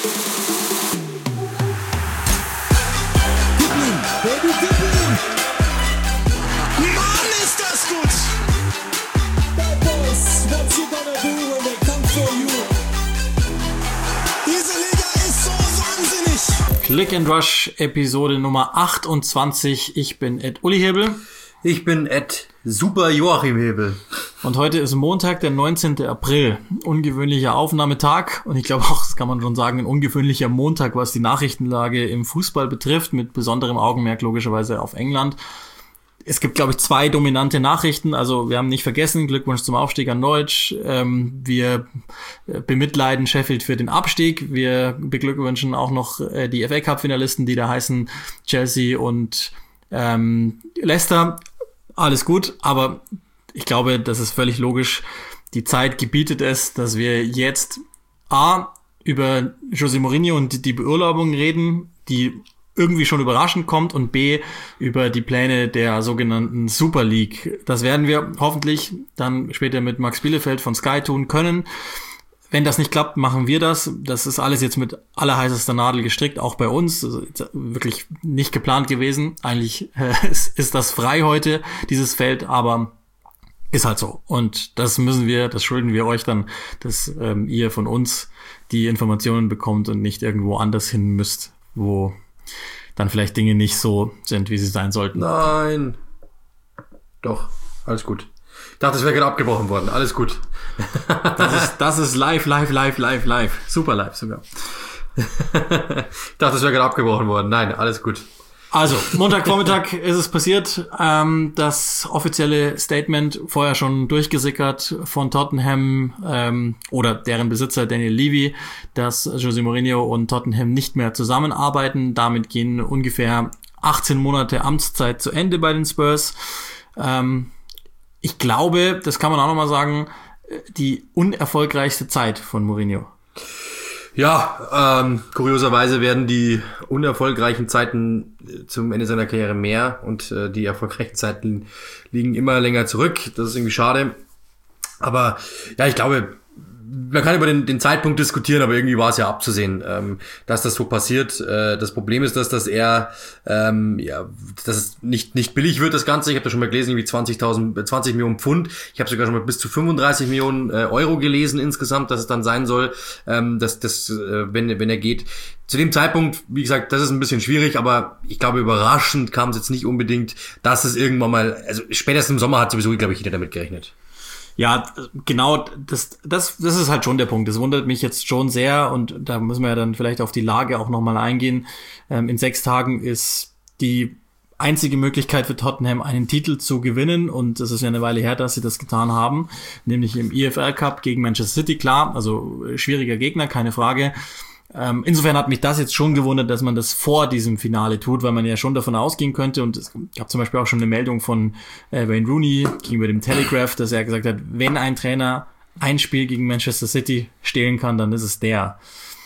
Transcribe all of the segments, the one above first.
Baby, gib ihm! Mann, ist das gut! Bad Boys, what you gonna do when they come for you? Diese Liga ist so wahnsinnig! Click and Rush, Episode Nummer 28. Ich bin Ed Uli Hebel. Ich bin Ed Super Joachim Hebel. Und heute ist Montag, der 19. April. Ungewöhnlicher Aufnahmetag. Und ich glaube auch, das kann man schon sagen, ein ungewöhnlicher Montag, was die Nachrichtenlage im Fußball betrifft, mit besonderem Augenmerk logischerweise auf England. Es gibt, glaube ich, 2 dominante Nachrichten. Also wir haben nicht vergessen, Glückwunsch zum Aufstieg an Norwich. Wir bemitleiden Sheffield für den Abstieg. Wir beglückwünschen auch noch die FA Cup Finalisten, die da heißen Chelsea und Leicester. Alles gut, aber ich glaube, das ist völlig logisch. Die Zeit gebietet es, dass wir jetzt A, über José Mourinho und die Beurlaubung reden, die irgendwie schon überraschend kommt, und B, über die Pläne der sogenannten Super League. Das werden wir hoffentlich dann später mit Max Bielefeld von Sky tun können. Wenn das nicht klappt, machen wir das. Das ist alles jetzt mit allerheißester Nadel gestrickt, auch bei uns. Also wirklich nicht geplant gewesen. Eigentlich ist das frei heute, dieses Feld, aber ist halt so. Und das schulden wir euch dann, dass ihr von uns die Informationen bekommt und nicht irgendwo anders hin müsst, wo dann vielleicht Dinge nicht so sind, wie sie sein sollten. Nein. Doch, alles gut. Ich dachte, es wäre gerade abgebrochen worden. Alles gut. Das ist live. Super live sogar. Ich dachte, es wäre gerade abgebrochen worden. Nein, alles gut. Also, Montagvormittag ist es passiert. Das offizielle Statement, vorher schon durchgesickert von Tottenham oder deren Besitzer Daniel Levy, dass José Mourinho und Tottenham nicht mehr zusammenarbeiten. Damit gehen ungefähr 18 Monate Amtszeit zu Ende bei den Spurs. Ich glaube, das kann man auch nochmal sagen, die unerfolgreichste Zeit von Mourinho. Ja, kurioserweise werden die unerfolgreichen Zeiten zum Ende seiner Karriere mehr und die erfolgreichen Zeiten liegen immer länger zurück. Das ist irgendwie schade. Aber ja, ich glaube, man kann über den Zeitpunkt diskutieren, aber irgendwie war es ja abzusehen, dass das so passiert. Das Problem ist, dass dass es nicht billig wird, das Ganze. Ich habe da schon mal gelesen, irgendwie 20 Millionen Pfund. Ich habe sogar schon mal bis zu 35 Millionen Euro gelesen insgesamt, dass es dann sein soll, wenn er geht. Zu dem Zeitpunkt, wie gesagt, das ist ein bisschen schwierig, aber ich glaube, überraschend kam es jetzt nicht unbedingt, dass es irgendwann mal, also spätestens im Sommer hat sowieso, glaube ich, jeder damit gerechnet. Ja, genau, das ist halt schon der Punkt. Das wundert mich jetzt schon sehr, und da müssen wir ja dann vielleicht auf die Lage auch nochmal eingehen. In 6 Tagen ist die einzige Möglichkeit für Tottenham, einen Titel zu gewinnen, und es ist ja eine Weile her, dass sie das getan haben, nämlich im EFL Cup gegen Manchester City, klar, also schwieriger Gegner, keine Frage. Insofern hat mich das jetzt schon gewundert, dass man das vor diesem Finale tut, weil man ja schon davon ausgehen könnte, und es gab zum Beispiel auch schon eine Meldung von Wayne Rooney gegenüber dem Telegraph, dass er gesagt hat, wenn ein Trainer ein Spiel gegen Manchester City stehlen kann, dann ist es der.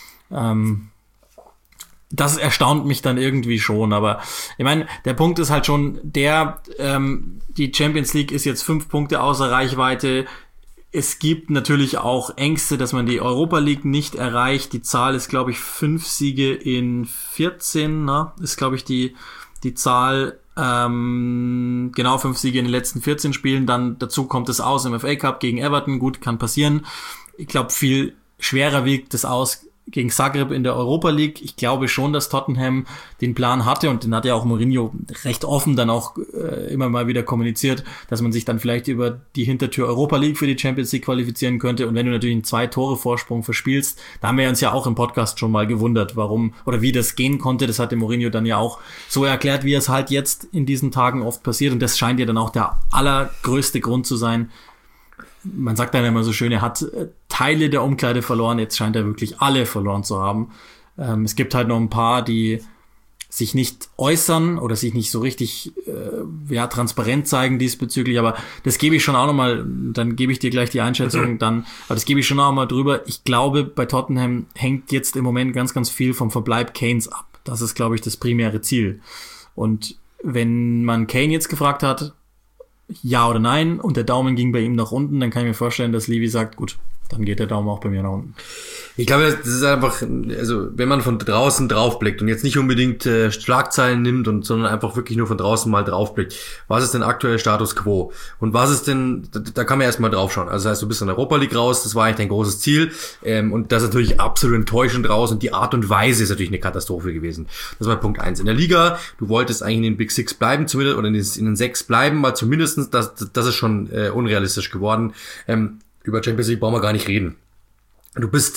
Das erstaunt mich dann irgendwie schon, aber ich meine, der Punkt ist halt schon die Champions League ist jetzt 5 Punkte außer Reichweite. Es gibt natürlich auch Ängste, dass man die Europa League nicht erreicht. Die Zahl ist, glaube ich, 5 Siege in 14, ne? Ist, glaube ich, die Zahl, genau, 5 Siege in den letzten 14 Spielen. Dann dazu kommt es aus im FA Cup gegen Everton. Gut, kann passieren. Ich glaube, viel schwerer wiegt es aus gegen Zagreb in der Europa League. Ich glaube schon, dass Tottenham den Plan hatte, und den hat ja auch Mourinho recht offen dann auch immer mal wieder kommuniziert, dass man sich dann vielleicht über die Hintertür Europa League für die Champions League qualifizieren könnte. Und wenn du natürlich einen 2-Tore-Vorsprung verspielst, da haben wir uns ja auch im Podcast schon mal gewundert, warum oder wie das gehen konnte. Das hatte Mourinho dann ja auch so erklärt, wie es halt jetzt in diesen Tagen oft passiert. Und das scheint ja dann auch der allergrößte Grund zu sein. Man sagt dann immer so schön, er hat Teile der Umkleide verloren, jetzt scheint er wirklich alle verloren zu haben. Es gibt halt noch ein paar, die sich nicht äußern oder sich nicht so richtig transparent zeigen diesbezüglich, aber das gebe ich schon auch nochmal, dann gebe ich dir gleich die Einschätzung aber das gebe ich schon auch mal drüber. Ich glaube, bei Tottenham hängt jetzt im Moment ganz, ganz viel vom Verbleib Kanes ab. Das ist, glaube ich, das primäre Ziel. Und wenn man Kane jetzt gefragt hat, ja oder nein, und der Daumen ging bei ihm nach unten, dann kann ich mir vorstellen, dass Levy sagt, gut, dann geht der Daumen auch bei mir nach unten. Ich glaube, das ist einfach, also wenn man von draußen draufblickt und jetzt nicht unbedingt Schlagzeilen nimmt, sondern einfach wirklich nur von draußen mal draufblickt, was ist denn aktuell Status Quo? Und was ist denn, da kann man erstmal draufschauen. Also das heißt, du bist in der Europa League raus, das war eigentlich dein großes Ziel, und das ist natürlich absolut enttäuschend raus und die Art und Weise ist natürlich eine Katastrophe gewesen. Das war Punkt 1. In der Liga, du wolltest eigentlich in den Big Six bleiben, zumindest, oder in den 6 bleiben, mal zumindestens, das ist schon unrealistisch geworden. Über Champions League brauchen wir gar nicht reden. Du bist,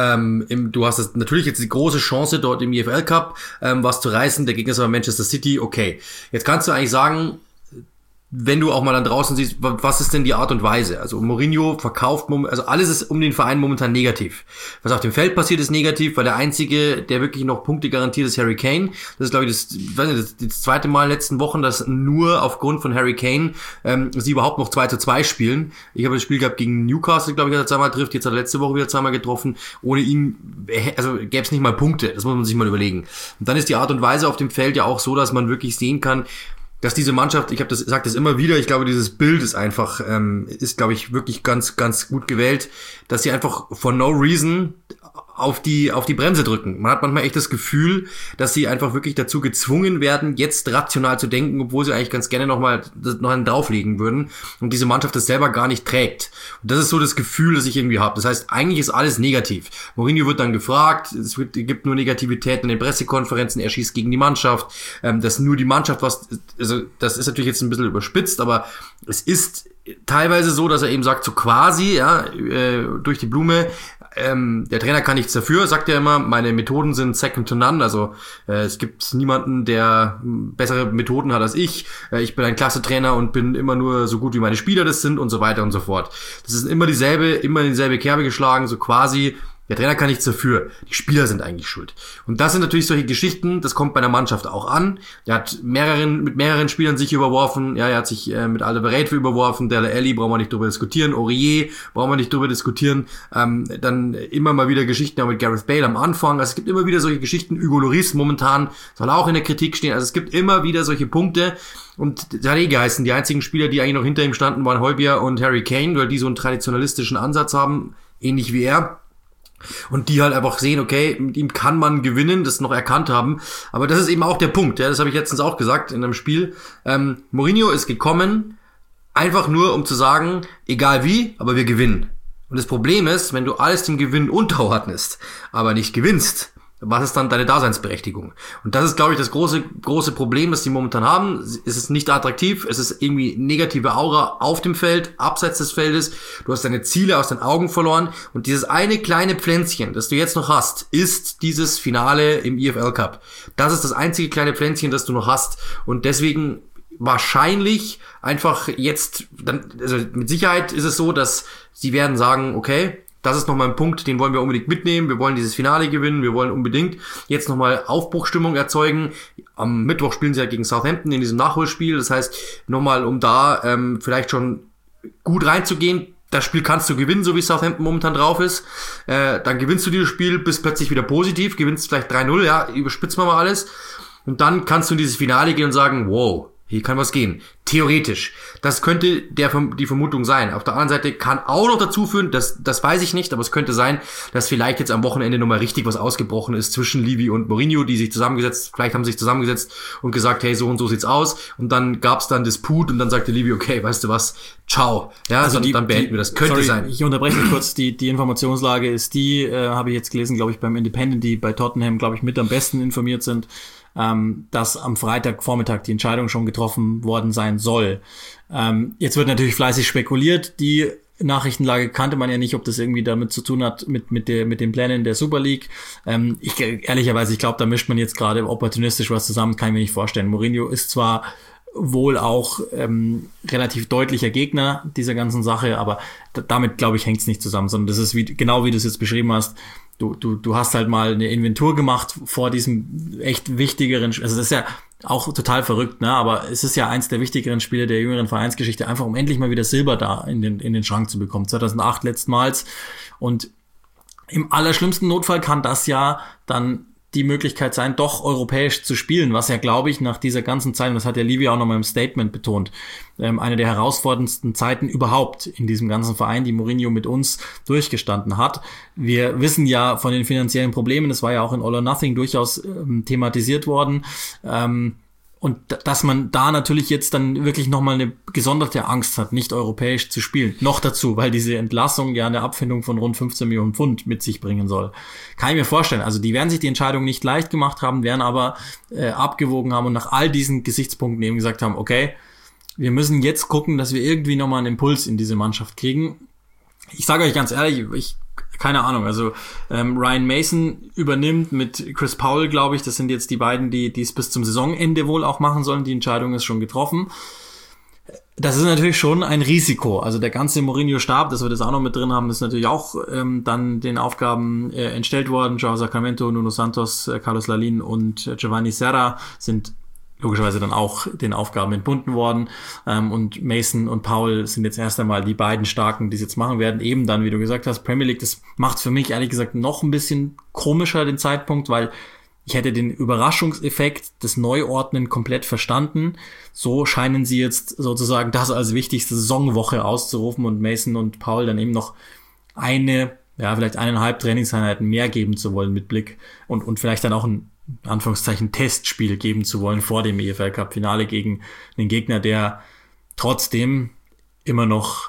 du hast natürlich jetzt die große Chance dort im EFL Cup, was zu reißen. Der Gegner ist aber Manchester City. Okay, jetzt kannst du eigentlich sagen, wenn du auch mal dann draußen siehst, was ist denn die Art und Weise? Also Mourinho verkauft, also alles ist um den Verein momentan negativ. Was auf dem Feld passiert, ist negativ, weil der Einzige, der wirklich noch Punkte garantiert, ist Harry Kane. Das ist, glaube ich, das zweite Mal in den letzten Wochen, dass nur aufgrund von Harry Kane sie überhaupt noch 2-2 spielen. Ich habe das Spiel gehabt gegen Newcastle, glaube ich, dass er zweimal trifft. Jetzt hat er letzte Woche wieder zweimal getroffen. Ohne ihn, also gäbe es nicht mal Punkte. Das muss man sich mal überlegen. Und dann ist die Art und Weise auf dem Feld ja auch so, dass man wirklich sehen kann, dass diese Mannschaft, sage das immer wieder, ich glaube, dieses Bild ist einfach, ist, glaube ich, wirklich ganz, ganz gut gewählt, dass sie einfach for no reason auf die Bremse drücken. Man hat manchmal echt das Gefühl, dass sie einfach wirklich dazu gezwungen werden, jetzt rational zu denken, obwohl sie eigentlich ganz gerne noch einen drauflegen würden und diese Mannschaft das selber gar nicht trägt. Und das ist so das Gefühl, das ich irgendwie habe. Das heißt, eigentlich ist alles negativ. Mourinho wird dann gefragt, gibt nur Negativität in den Pressekonferenzen, er schießt gegen die Mannschaft, dass nur die Mannschaft also das ist natürlich jetzt ein bisschen überspitzt, aber es ist teilweise so, dass er eben sagt, so quasi, durch die Blume, der Trainer kann nichts dafür, sagt er immer, meine Methoden sind second to none, also es gibt niemanden, der bessere Methoden hat als ich bin ein klasse Trainer und bin immer nur so gut, wie meine Spieler das sind und so weiter und so fort. Das ist immer in dieselbe Kerbe geschlagen, so quasi, der Trainer kann nichts dafür. Die Spieler sind eigentlich schuld. Und das sind natürlich solche Geschichten, das kommt bei einer Mannschaft auch an. Er hat mit mehreren Spielern sich überworfen. Ja, er hat sich mit Alderweireld überworfen. Dele Alli brauchen wir nicht drüber diskutieren. Aurier brauchen wir nicht drüber diskutieren. Dann immer mal wieder Geschichten auch mit Gareth Bale am Anfang. Also es gibt immer wieder solche Geschichten. Hugo Lloris momentan soll auch in der Kritik stehen. Also es gibt immer wieder solche Punkte. Und das hat geheißen, die einzigen Spieler, die eigentlich noch hinter ihm standen, waren Højbjerg und Harry Kane, weil die so einen traditionalistischen Ansatz haben, ähnlich wie er. Und die halt einfach sehen, okay, mit ihm kann man gewinnen, das noch erkannt haben. Aber das ist eben auch der Punkt, ja, das habe ich letztens auch gesagt in einem Spiel. Mourinho ist gekommen, einfach nur um zu sagen, egal wie, aber wir gewinnen. Und das Problem ist, wenn du alles dem Gewinn unterordnest, aber nicht gewinnst, was ist dann deine Daseinsberechtigung? Und das ist, glaube ich, das große Problem, das die momentan haben. Es ist nicht attraktiv, es ist irgendwie negative Aura auf dem Feld, abseits des Feldes. Du hast deine Ziele aus den Augen verloren. Und dieses eine kleine Pflänzchen, das du jetzt noch hast, ist dieses Finale im EFL Cup. Das ist das einzige kleine Pflänzchen, das du noch hast. Und deswegen wahrscheinlich einfach jetzt, also mit Sicherheit ist es so, dass sie werden sagen, okay, das ist nochmal ein Punkt, den wollen wir unbedingt mitnehmen. Wir wollen dieses Finale gewinnen. Wir wollen unbedingt jetzt nochmal Aufbruchstimmung erzeugen. Am Mittwoch spielen sie ja gegen Southampton in diesem Nachholspiel. Das heißt, nochmal, um da vielleicht schon gut reinzugehen. Das Spiel kannst du gewinnen, so wie Southampton momentan drauf ist. Dann gewinnst du dieses Spiel, bist plötzlich wieder positiv, gewinnst vielleicht 3-0, ja, überspitzen wir mal alles. Und dann kannst du in dieses Finale gehen und sagen, wow, hier kann was gehen. Theoretisch. Das könnte die Vermutung sein. Auf der anderen Seite kann auch noch dazu führen, das weiß ich nicht, aber es könnte sein, dass vielleicht jetzt am Wochenende nochmal richtig was ausgebrochen ist zwischen Levy und Mourinho, die sich vielleicht haben sie sich zusammengesetzt und gesagt, hey, so und so sieht's aus. Und dann gab's dann Disput und dann sagte Levy, okay, weißt du was, ciao. Ja, also dann beenden wir das. Könnte sein. Ich unterbreche kurz, die Informationslage ist habe ich jetzt gelesen, glaube ich, beim Independent, die bei Tottenham, glaube ich, mit am besten informiert sind, dass am Freitagvormittag die Entscheidung schon getroffen worden sein soll. Jetzt wird natürlich fleißig spekuliert. Die Nachrichtenlage kannte man ja nicht, ob das irgendwie damit zu tun hat mit den Plänen der Super League. Ehrlicherweise, ich glaube, da mischt man jetzt gerade opportunistisch was zusammen, kann ich mir nicht vorstellen. Mourinho ist zwar wohl auch relativ deutlicher Gegner dieser ganzen Sache, aber damit, glaube ich, hängt es nicht zusammen, sondern das ist genau wie du es jetzt beschrieben hast. Du hast halt mal eine Inventur gemacht vor diesem echt wichtigeren, also das ist ja auch total verrückt, ne? Aber es ist ja eins der wichtigeren Spiele der jüngeren Vereinsgeschichte, einfach um endlich mal wieder Silber da in den Schrank zu bekommen. 2008 letztmals. Und im allerschlimmsten Notfall kann das ja dann die Möglichkeit sein, doch europäisch zu spielen, was ja, glaube ich, nach dieser ganzen Zeit, und das hat der Livio auch nochmal im Statement betont, eine der herausforderndsten Zeiten überhaupt in diesem ganzen Verein, die Mourinho mit uns durchgestanden hat. Wir wissen ja von den finanziellen Problemen, das war ja auch in All or Nothing durchaus thematisiert worden, und dass man da natürlich jetzt dann wirklich nochmal eine gesonderte Angst hat, nicht europäisch zu spielen. Noch dazu, weil diese Entlassung ja eine Abfindung von rund 15 Millionen Pfund mit sich bringen soll. Kann ich mir vorstellen. Also die werden sich die Entscheidung nicht leicht gemacht haben, werden aber abgewogen haben und nach all diesen Gesichtspunkten eben gesagt haben, okay, wir müssen jetzt gucken, dass wir irgendwie nochmal einen Impuls in diese Mannschaft kriegen. Ich sage euch ganz ehrlich, keine Ahnung, also Ryan Mason übernimmt mit Chris Powell, glaube ich, das sind jetzt die beiden, die es bis zum Saisonende wohl auch machen sollen, die Entscheidung ist schon getroffen. Das ist natürlich schon ein Risiko, also der ganze Mourinho-Stab, dass wir das auch noch mit drin haben, ist natürlich auch dann den Aufgaben entstellt worden. João Sacramento, Nuno Santos, Carlos Lalin und Giovanni Serra sind logischerweise dann auch den Aufgaben entbunden worden. Und Mason und Powell sind jetzt erst einmal die beiden Starken, die es jetzt machen werden. Eben dann, wie du gesagt hast, Premier League, das macht für mich ehrlich gesagt noch ein bisschen komischer den Zeitpunkt, weil ich hätte den Überraschungseffekt des Neuordnen komplett verstanden. So scheinen sie jetzt sozusagen das als wichtigste Saisonwoche auszurufen und Mason und Powell dann eben noch vielleicht 1,5 Trainingseinheiten mehr geben zu wollen mit Blick und vielleicht dann auch ein in Anführungszeichen Testspiel geben zu wollen vor dem EFL-Cup-Finale gegen einen Gegner, der trotzdem immer noch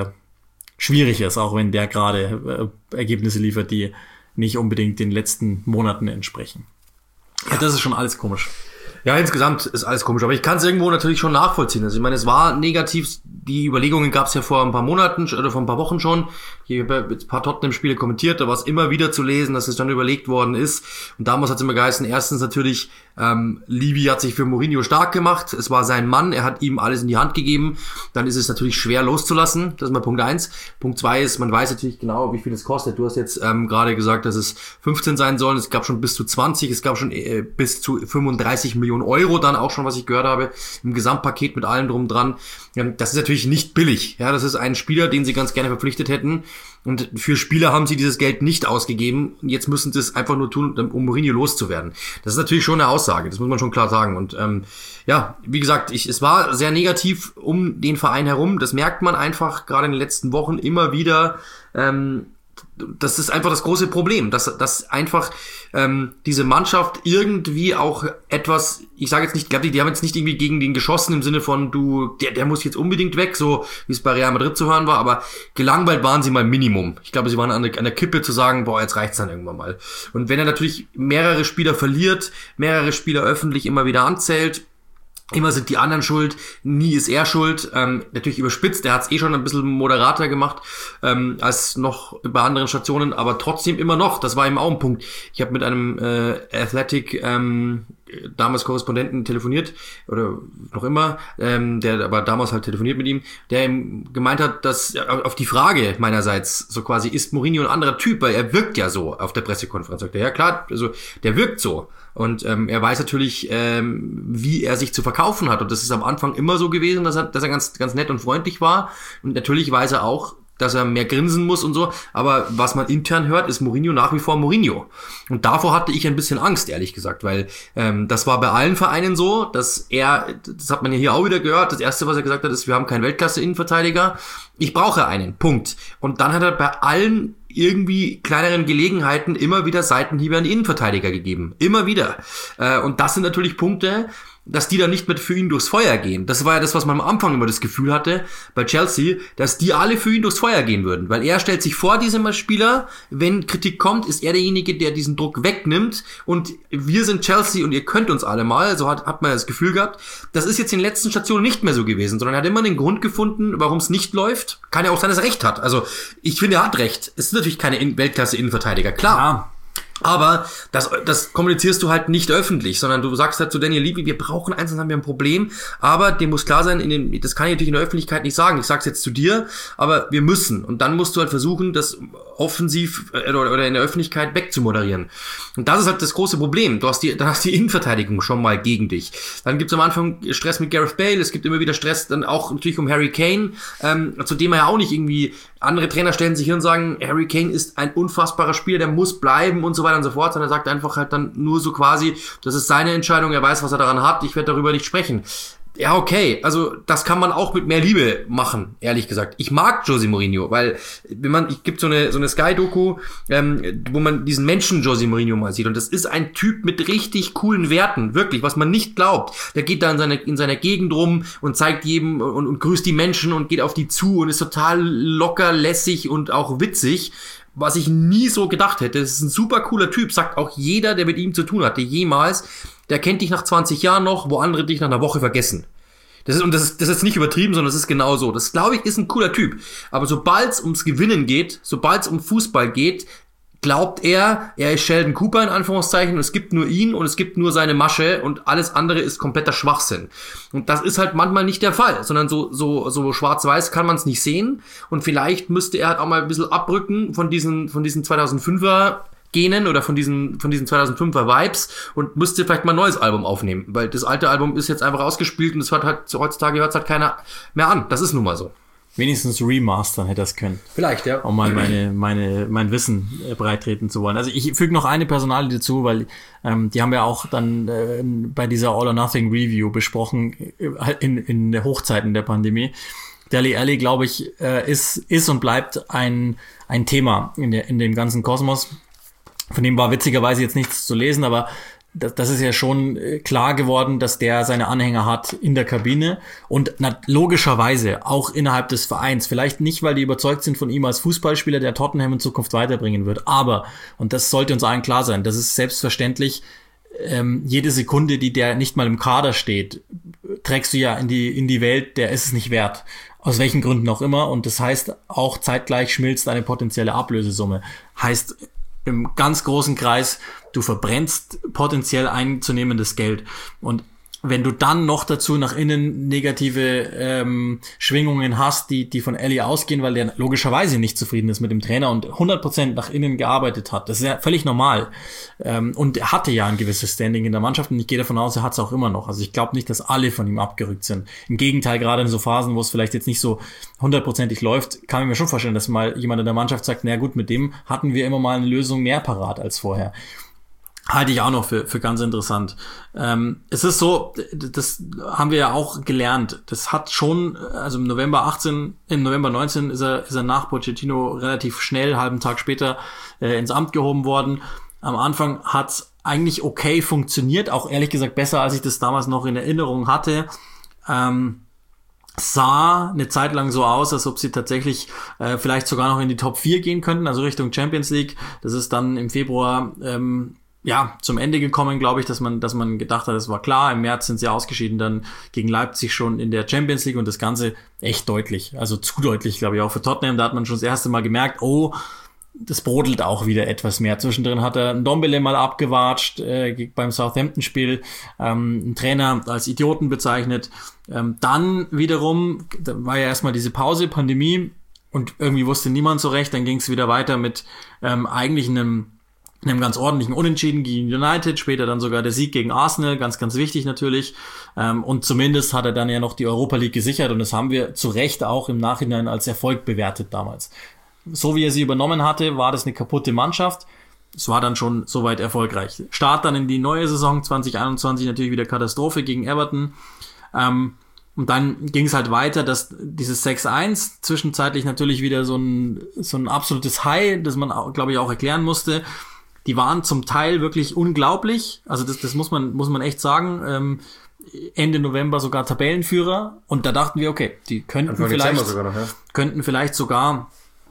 schwierig ist, auch wenn der gerade Ergebnisse liefert, die nicht unbedingt den letzten Monaten entsprechen. Ja, das ist schon alles komisch. Ja, insgesamt ist alles komisch, aber ich kann es irgendwo natürlich schon nachvollziehen. Also ich meine, es war negativ, die Überlegungen gab es ja vor ein paar Monaten oder vor ein paar Wochen schon. Ich habe ein paar Tottenham-Spiele kommentiert, da war es immer wieder zu lesen, dass es dann überlegt worden ist. Und damals hat es immer geheißen, erstens natürlich, Levy hat sich für Mourinho stark gemacht, es war sein Mann, er hat ihm alles in die Hand gegeben. Dann ist es natürlich schwer loszulassen, das ist mal Punkt 1. Punkt 2 ist, man weiß natürlich genau, wie viel es kostet. Du hast jetzt gerade gesagt, dass es 15 sein sollen, es gab schon bis zu 20, es gab schon bis zu 35 Millionen Euro dann auch schon, was ich gehört habe, im Gesamtpaket mit allem drum dran. Das ist natürlich nicht billig. Ja, das ist ein Spieler, den sie ganz gerne verpflichtet hätten. Und für Spieler haben sie dieses Geld nicht ausgegeben. Jetzt müssen sie es einfach nur tun, um Mourinho loszuwerden. Das ist natürlich schon eine Aussage. Das muss man schon klar sagen. Und wie gesagt, es war sehr negativ um den Verein herum. Das merkt man einfach gerade in den letzten Wochen immer wieder. Das ist einfach das große Problem, dass einfach diese Mannschaft irgendwie auch etwas, ich sage jetzt nicht, ich glaube, die haben jetzt nicht irgendwie gegen den geschossen im Sinne von, der muss jetzt unbedingt weg, so wie es bei Real Madrid zu hören war, aber gelangweilt waren sie mal Minimum. Ich glaube, sie waren an der Kippe zu sagen, jetzt reicht's dann irgendwann mal. Und wenn er natürlich mehrere Spieler verliert, mehrere Spieler öffentlich immer wieder anzählt, immer sind die anderen schuld, nie ist er schuld. Natürlich überspitzt, er hat es schon ein bisschen moderater gemacht als noch bei anderen Stationen, aber trotzdem immer noch, das war eben auch ein Punkt. Ich habe mit einem Athletic damals Korrespondenten telefoniert, oder noch immer, der aber damals halt telefoniert mit ihm, der ihm gemeint hat, dass auf die Frage meinerseits so quasi, ist Mourinho ein anderer Typ, weil er wirkt ja so auf der Pressekonferenz. Sagt er, ja klar, also der wirkt so. Und er weiß natürlich, wie er sich zu verkaufen hat. Und das ist am Anfang immer so gewesen, dass er ganz, ganz nett und freundlich war. Und natürlich weiß er auch, dass er mehr grinsen muss und so. Aber was man intern hört, ist Mourinho nach wie vor Mourinho. Und davor hatte ich ein bisschen Angst, ehrlich gesagt. Weil das war bei allen Vereinen so, dass das hat man ja hier auch wieder gehört, das Erste, was er gesagt hat, ist, wir haben keinen Weltklasse-Innenverteidiger. Ich brauche einen. Punkt. Und dann hat er bei allen irgendwie kleineren Gelegenheiten immer wieder Seitenhiebe an die Innenverteidiger gegeben. Immer wieder. Und das sind natürlich Punkte, dass die dann nicht mehr für ihn durchs Feuer gehen. Das war ja das, was man am Anfang immer das Gefühl hatte bei Chelsea, dass die alle für ihn durchs Feuer gehen würden. Weil er stellt sich vor diesem Spieler, wenn Kritik kommt, ist er derjenige, der diesen Druck wegnimmt und wir sind Chelsea und ihr könnt uns alle mal. So hat man das Gefühl gehabt. Das ist jetzt in den letzten Stationen nicht mehr so gewesen, sondern er hat immer einen Grund gefunden, warum es nicht läuft. Kann ja auch sein, dass er recht hat. Also ich finde, er hat recht. Es ist natürlich keine Weltklasse-Innenverteidiger, klar. Ja. Aber das kommunizierst du halt nicht öffentlich, sondern du sagst halt zu Daniel Levy, wir brauchen eins, dann haben wir ein Problem, aber dem muss klar sein, das kann ich natürlich in der Öffentlichkeit nicht sagen, ich sag's jetzt zu dir, aber wir müssen. Und dann musst du halt versuchen, das offensiv oder in der Öffentlichkeit wegzumoderieren. Und das ist halt das große Problem. Dann hast die Innenverteidigung schon mal gegen dich. Dann gibt's am Anfang Stress mit Gareth Bale, es gibt immer wieder Stress dann auch natürlich um Harry Kane, zu dem er ja auch nicht irgendwie andere Trainer stellen sich hin und sagen, Harry Kane ist ein unfassbarer Spieler, der muss bleiben und so weiter und so fort. Und er sagt einfach halt dann nur so quasi, das ist seine Entscheidung, er weiß, was er daran hat, ich werde darüber nicht sprechen. Ja, okay, also das kann man auch mit mehr Liebe machen, ehrlich gesagt. Ich mag Jose Mourinho, weil ich gibt so eine Sky-Doku, wo man diesen Menschen Jose Mourinho mal sieht, und das ist ein Typ mit richtig coolen Werten, wirklich, was man nicht glaubt. Der geht da in seiner Gegend rum und zeigt jedem und grüßt die Menschen und geht auf die zu und ist total locker, lässig und auch witzig. Was ich nie so gedacht hätte. Das ist ein super cooler Typ, sagt auch jeder, der mit ihm zu tun hatte, jemals. Der kennt dich nach 20 Jahren noch, wo andere dich nach einer Woche vergessen. Das ist nicht übertrieben, sondern das ist genau so. Das, glaube ich, ist ein cooler Typ. Aber sobald es ums Gewinnen geht, sobald es um Fußball geht, glaubt er ist Sheldon Cooper in Anführungszeichen, und es gibt nur ihn und es gibt nur seine Masche und alles andere ist kompletter Schwachsinn. Und das ist halt manchmal nicht der Fall, sondern so schwarz-weiß kann man es nicht sehen, und vielleicht müsste er halt auch mal ein bisschen abrücken von diesen 2005er Genen oder von diesen 2005er Vibes und müsste vielleicht mal ein neues Album aufnehmen, weil das alte Album ist jetzt einfach ausgespielt und es hat halt, heutzutage hört es halt keiner mehr an. Das ist nun mal so. Wenigstens remastern hätte das können. Vielleicht, ja. Um mal mein Wissen breittreten zu wollen. Also ich füge noch eine Personalie dazu, weil die haben wir auch dann bei dieser All-or-Nothing Review besprochen, in der Hochzeiten der Pandemie. Dele Alli, glaube ich, ist und bleibt ein Thema in dem ganzen Kosmos. Von dem war witzigerweise jetzt nichts zu lesen, aber das ist ja schon klar geworden, dass der seine Anhänger hat in der Kabine und logischerweise auch innerhalb des Vereins. Vielleicht nicht, weil die überzeugt sind von ihm als Fußballspieler, der Tottenham in Zukunft weiterbringen wird. Aber, und das sollte uns allen klar sein, das ist selbstverständlich, jede Sekunde, die der nicht mal im Kader steht, trägst du ja in die Welt, der ist es nicht wert. Aus welchen Gründen auch immer. Und das heißt, auch zeitgleich schmilzt eine potenzielle Ablösesumme. Heißt, im ganz großen Kreis, du verbrennst potenziell einzunehmendes Geld. Und wenn du dann noch dazu nach innen negative Schwingungen hast, die von Alli ausgehen, weil der logischerweise nicht zufrieden ist mit dem Trainer und 100% nach innen gearbeitet hat, das ist ja völlig normal. Und er hatte ja ein gewisses Standing in der Mannschaft und ich gehe davon aus, er hat es auch immer noch. Also ich glaube nicht, dass alle von ihm abgerückt sind. Im Gegenteil, gerade in so Phasen, wo es vielleicht jetzt nicht so 100%ig läuft, kann ich mir schon vorstellen, dass mal jemand in der Mannschaft sagt, na gut, mit dem hatten wir immer mal eine Lösung mehr parat als vorher. Halte ich auch noch für ganz interessant. Es ist so, das haben wir ja auch gelernt. Das hat schon, also im November 19 ist er nach Pochettino relativ schnell, halben Tag später, ins Amt gehoben worden. Am Anfang hat's eigentlich okay funktioniert, auch ehrlich gesagt besser, als ich das damals noch in Erinnerung hatte. Sah eine Zeit lang so aus, als ob sie tatsächlich vielleicht sogar noch in die Top 4 gehen könnten, also Richtung Champions League. Das ist dann im Februar zum Ende gekommen, glaube ich, dass man gedacht hat, das war klar. Im März sind sie ausgeschieden, dann gegen Leipzig schon in der Champions League und das Ganze echt deutlich, also zu deutlich, glaube ich, auch für Tottenham. Da hat man schon das erste Mal gemerkt, oh, das brodelt auch wieder etwas mehr. Zwischendrin hat er einen Ndombele mal abgewatscht beim Southampton-Spiel, einen Trainer als Idioten bezeichnet. Dann wiederum, da war ja erstmal diese Pause, Pandemie, und irgendwie wusste niemand so recht. Dann ging es wieder weiter mit eigentlich einem ganz ordentlichen Unentschieden gegen United, später dann sogar der Sieg gegen Arsenal, ganz, ganz wichtig natürlich. Und zumindest hat er dann ja noch die Europa League gesichert und das haben wir zu Recht auch im Nachhinein als Erfolg bewertet damals. So wie er sie übernommen hatte, war das eine kaputte Mannschaft. Es war dann schon soweit erfolgreich. Start dann in die neue Saison 2021 natürlich wieder Katastrophe gegen Everton. Und dann ging es halt weiter, dass dieses 6-1 zwischenzeitlich natürlich wieder so ein absolutes High, das man, glaube ich, auch erklären musste. Die waren zum Teil wirklich unglaublich. Also das muss man echt sagen. Ende November sogar Tabellenführer. Und da dachten wir, okay, die könnten vielleicht sogar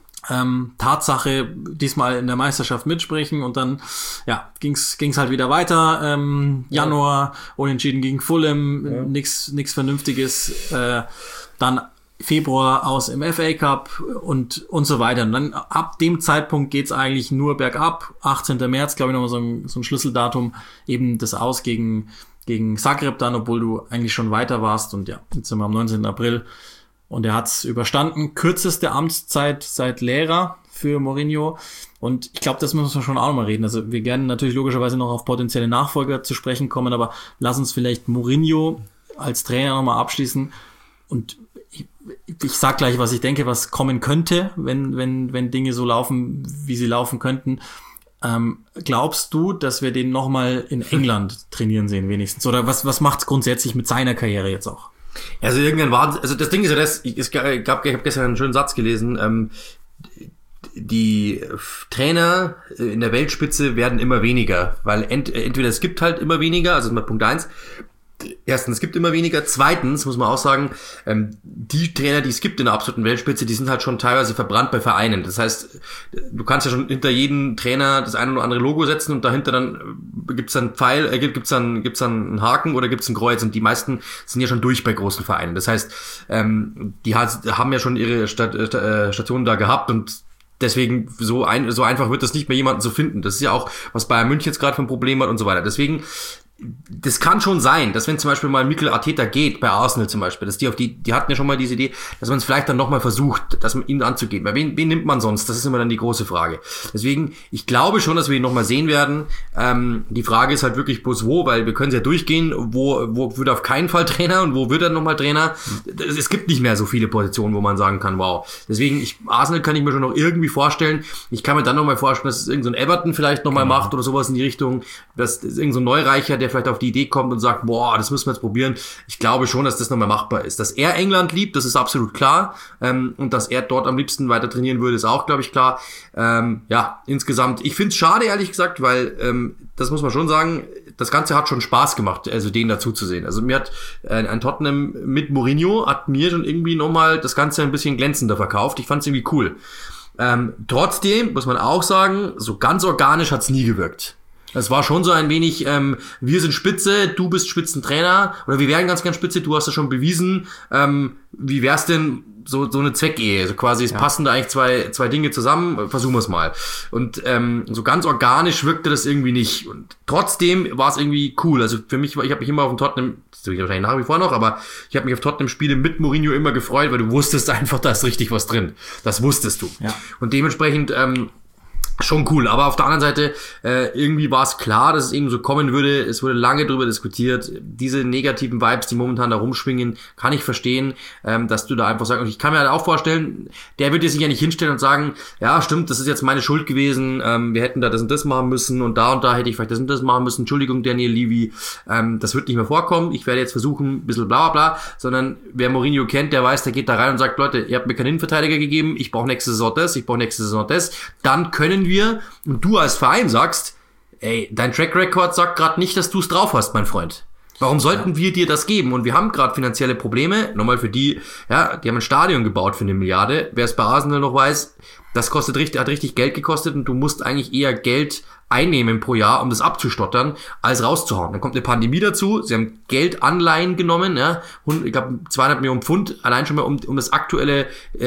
Tatsache diesmal in der Meisterschaft mitsprechen. Und dann ging's halt wieder weiter. Januar unentschieden gegen Fulham, nix Vernünftiges. Dann Februar aus im FA Cup und so weiter. Und dann ab dem Zeitpunkt geht's eigentlich nur bergab. 18. März, glaube ich, nochmal so ein Schlüsseldatum, eben das Aus gegen Zagreb dann, obwohl du eigentlich schon weiter warst. Und ja, jetzt sind wir am 19. April und er hat's überstanden. Kürzeste Amtszeit seit Lehrer für Mourinho. Und ich glaube, das müssen wir schon auch nochmal reden. Also wir werden natürlich logischerweise noch auf potenzielle Nachfolger zu sprechen kommen, aber lass uns vielleicht Mourinho als Trainer nochmal abschließen. Und ich sag gleich, was ich denke, was kommen könnte, wenn Dinge so laufen, wie sie laufen könnten. Glaubst du, dass wir den nochmal in England trainieren sehen wenigstens? Oder was macht's grundsätzlich mit seiner Karriere jetzt auch? Also also das Ding ist ja ich habe gestern einen schönen Satz gelesen, die Trainer in der Weltspitze werden immer weniger, weil entweder es gibt halt immer weniger, also das ist mal Punkt 1. Erstens, es gibt immer weniger. Zweitens muss man auch sagen, die Trainer, die es gibt in der absoluten Weltspitze, die sind halt schon teilweise verbrannt bei Vereinen. Das heißt, du kannst ja schon hinter jedem Trainer das eine oder andere Logo setzen und dahinter dann gibt's dann Pfeil, gibt's dann einen Haken oder gibt's ein Kreuz, und die meisten sind ja schon durch bei großen Vereinen. Das heißt, die haben ja schon ihre Stationen da gehabt, und deswegen so einfach wird das nicht mehr jemanden zu finden. Das ist ja auch, was Bayern München jetzt gerade für ein Problem hat und so weiter. Deswegen, das kann schon sein, dass wenn zum Beispiel mal Mikel Arteta geht, bei Arsenal zum Beispiel, dass die hatten ja schon mal diese Idee, dass man es vielleicht dann nochmal versucht, das mit ihm anzugehen. Weil wen nimmt man sonst? Das ist immer dann die große Frage. Deswegen, ich glaube schon, dass wir ihn nochmal sehen werden. Die Frage ist halt wirklich bloß wo, weil wir können es ja durchgehen, wo wird auf keinen Fall Trainer und wo wird er nochmal Trainer. Es gibt nicht mehr so viele Positionen, wo man sagen kann, wow. Deswegen, Arsenal kann ich mir schon noch irgendwie vorstellen. Ich kann mir dann nochmal vorstellen, dass es irgend so ein Everton vielleicht nochmal macht oder sowas in die Richtung, dass irgend so ein Neureicher, der vielleicht auf die Idee kommt und sagt, boah, das müssen wir jetzt probieren. Ich glaube schon, dass das nochmal machbar ist. Dass er England liebt, das ist absolut klar. Und dass er dort am liebsten weiter trainieren würde, ist auch, glaube ich, klar. Insgesamt, ich finde es schade, ehrlich gesagt, weil, das muss man schon sagen, das Ganze hat schon Spaß gemacht, also den dazu zu sehen. Also mir hat ein Tottenham mit Mourinho, hat mir schon irgendwie nochmal das Ganze ein bisschen glänzender verkauft. Ich fand es irgendwie cool. Trotzdem muss man auch sagen, so ganz organisch hat es nie gewirkt. Es war schon so ein wenig, wir sind Spitze, du bist Spitzentrainer, oder wir wären ganz Spitze, du hast das schon bewiesen. Wie wär's denn so eine Zweckehe? So quasi, es passen da eigentlich zwei Dinge zusammen, versuchen wir es mal. Und so ganz organisch wirkte das irgendwie nicht. Und trotzdem war es irgendwie cool. Also für mich, ich habe mich immer auf dem Tottenham, das tue ich wahrscheinlich nach wie vor noch, aber ich habe mich auf Tottenham-Spiele mit Mourinho immer gefreut, weil du wusstest einfach, da ist richtig was drin. Das wusstest du. Ja. Und dementsprechend schon cool, aber auf der anderen Seite irgendwie war es klar, dass es eben so kommen würde. Es wurde lange drüber diskutiert. Diese negativen Vibes, die momentan da rumschwingen, kann ich verstehen, dass du da einfach sagst, und ich kann mir halt auch vorstellen, der wird sich ja nicht hinstellen und sagen, ja stimmt, das ist jetzt meine Schuld gewesen, wir hätten da das und das machen müssen und da hätte ich vielleicht das und das machen müssen, Entschuldigung Daniel Levy, das wird nicht mehr vorkommen, ich werde jetzt versuchen, ein bisschen bla bla bla, sondern wer Mourinho kennt, der weiß, der geht da rein und sagt, Leute, ihr habt mir keinen Innenverteidiger gegeben, ich brauche nächste Saison das, ich brauche nächste Saison das, dann können wir, und du als Verein sagst, ey, dein Track Record sagt gerade nicht, dass du es drauf hast, mein Freund. Warum sollten wir dir das geben? Und wir haben gerade finanzielle Probleme. Nochmal für die haben ein Stadion gebaut für 1 Milliarde. Wer es bei Arsenal noch weiß, das hat richtig Geld gekostet, und du musst eigentlich eher Geld einnehmen pro Jahr, um das abzustottern, als rauszuhauen. Dann kommt eine Pandemie dazu, sie haben Geldanleihen genommen, ja, und ich glaube 200 Millionen Pfund, allein schon mal um das aktuelle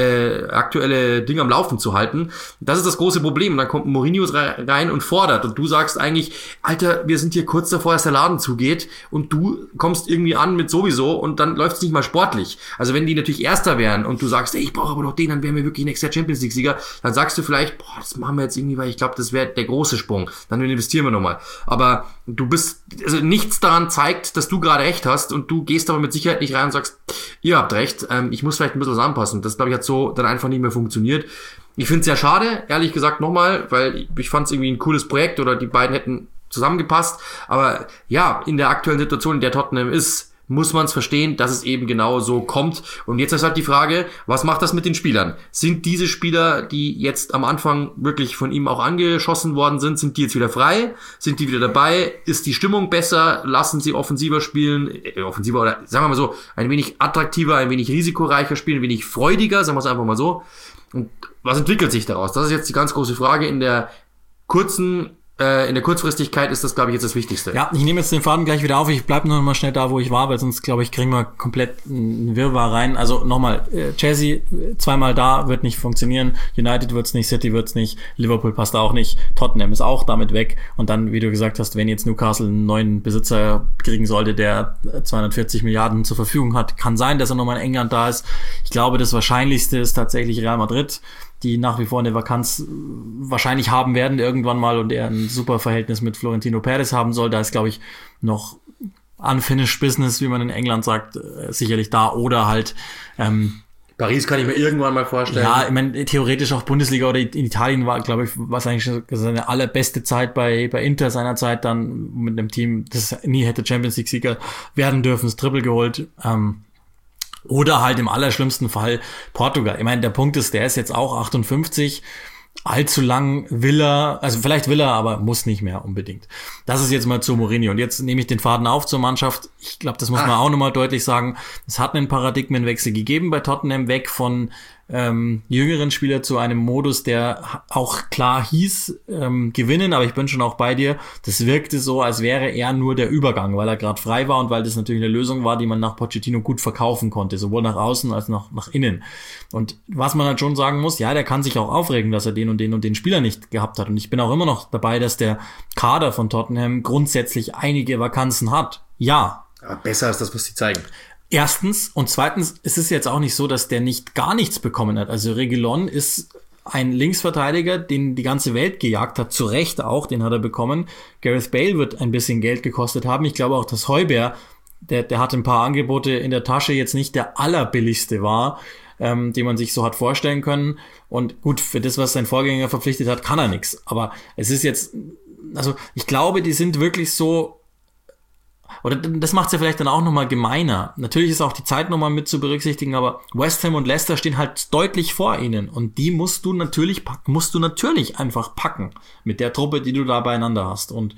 Ding am Laufen zu halten. Das ist das große Problem. Und dann kommt Mourinho rein und fordert, und du sagst eigentlich, Alter, wir sind hier kurz davor, dass der Laden zugeht, und du kommst irgendwie an mit sowieso, und dann läuft es nicht mal sportlich. Also wenn die natürlich Erster wären und du sagst, ey, ich brauche aber noch den, dann wären wir wirklich nächstes Jahr Champions League Sieger, dann sagst du vielleicht, boah, das machen wir jetzt irgendwie, weil ich glaube, das wäre der große Sprung. Dann investieren wir nochmal. Aber also nichts daran zeigt, dass du gerade recht hast, und du gehst aber mit Sicherheit nicht rein und sagst, ihr habt recht, ich muss vielleicht ein bisschen was anpassen. Das, glaube ich, hat so dann einfach nicht mehr funktioniert. Ich finde es sehr schade, ehrlich gesagt nochmal, weil ich fand es irgendwie ein cooles Projekt, oder die beiden hätten zusammengepasst. Aber ja, in der aktuellen Situation, in der Tottenham ist, muss man es verstehen, dass es eben genau so kommt. Und jetzt ist halt die Frage, was macht das mit den Spielern? Sind diese Spieler, die jetzt am Anfang wirklich von ihm auch angeschossen worden sind die jetzt wieder frei? Sind die wieder dabei? Ist die Stimmung besser? Lassen sie offensiver spielen? Offensiver, oder sagen wir mal so, ein wenig attraktiver, ein wenig risikoreicher spielen, ein wenig freudiger, sagen wir es einfach mal so. Und was entwickelt sich daraus? Das ist jetzt die ganz große Frage. In der Kurzfristigkeit ist das, glaube ich, jetzt das Wichtigste. Ja, ich nehme jetzt den Faden gleich wieder auf. Ich bleibe nur noch mal schnell da, wo ich war, weil sonst, glaube ich, kriegen wir komplett einen Wirrwarr rein. Also nochmal, Chelsea, zweimal da, wird nicht funktionieren. United wird's nicht, City wird's nicht, Liverpool passt auch nicht, Tottenham ist auch damit weg. Und dann, wie du gesagt hast, wenn jetzt Newcastle einen neuen Besitzer kriegen sollte, der 240 Milliarden zur Verfügung hat, kann sein, dass er nochmal in England da ist. Ich glaube, das Wahrscheinlichste ist tatsächlich Real Madrid, die nach wie vor eine Vakanz wahrscheinlich haben werden irgendwann mal, und er ein super Verhältnis mit Florentino Perez haben soll. Da ist, glaube ich, noch unfinished business, wie man in England sagt, sicherlich da. Oder halt Paris kann ich mir irgendwann mal vorstellen. Ja, ich meine, theoretisch auch Bundesliga oder in Italien war, glaube ich, was eigentlich seine allerbeste Zeit bei Inter seiner Zeit dann mit einem Team, das nie hätte Champions League Sieger werden dürfen, das Triple geholt. Oder halt im allerschlimmsten Fall Portugal. Ich meine, der Punkt ist, der ist jetzt auch 58. Allzu lang will er, also vielleicht will er, aber muss nicht mehr unbedingt. Das ist jetzt mal zu Mourinho. Und jetzt nehme ich den Faden auf zur Mannschaft. Ich glaube, das muss man auch nochmal deutlich sagen. Es hat einen Paradigmenwechsel gegeben bei Tottenham, weg von jüngeren Spieler zu einem Modus, der auch klar hieß, gewinnen, aber ich bin schon auch bei dir. Das wirkte so, als wäre er nur der Übergang, weil er gerade frei war und weil das natürlich eine Lösung war, die man nach Pochettino gut verkaufen konnte, sowohl nach außen als auch nach innen. Und was man halt schon sagen muss, ja, der kann sich auch aufregen, dass er den und den Spieler nicht gehabt hat. Und ich bin auch immer noch dabei, dass der Kader von Tottenham grundsätzlich einige Vakanzen hat. Ja. Aber besser als das, was sie zeigen. Erstens. Und zweitens, es ist jetzt auch nicht so, dass der nicht gar nichts bekommen hat. Also Reguilón ist ein Linksverteidiger, den die ganze Welt gejagt hat, zu Recht auch, den hat er bekommen. Gareth Bale wird ein bisschen Geld gekostet haben. Ich glaube auch, dass Højbjerg, der hatte ein paar Angebote in der Tasche, jetzt nicht der allerbilligste war, den man sich so hat vorstellen können. Und gut, für das, was sein Vorgänger verpflichtet hat, kann er nichts. Aber es ist jetzt, also ich glaube, die sind wirklich so, oder das macht es ja vielleicht dann auch nochmal gemeiner. Natürlich ist auch die Zeit nochmal mit zu berücksichtigen, aber West Ham und Leicester stehen halt deutlich vor ihnen und die musst du natürlich einfach packen mit der Truppe, die du da beieinander hast. Und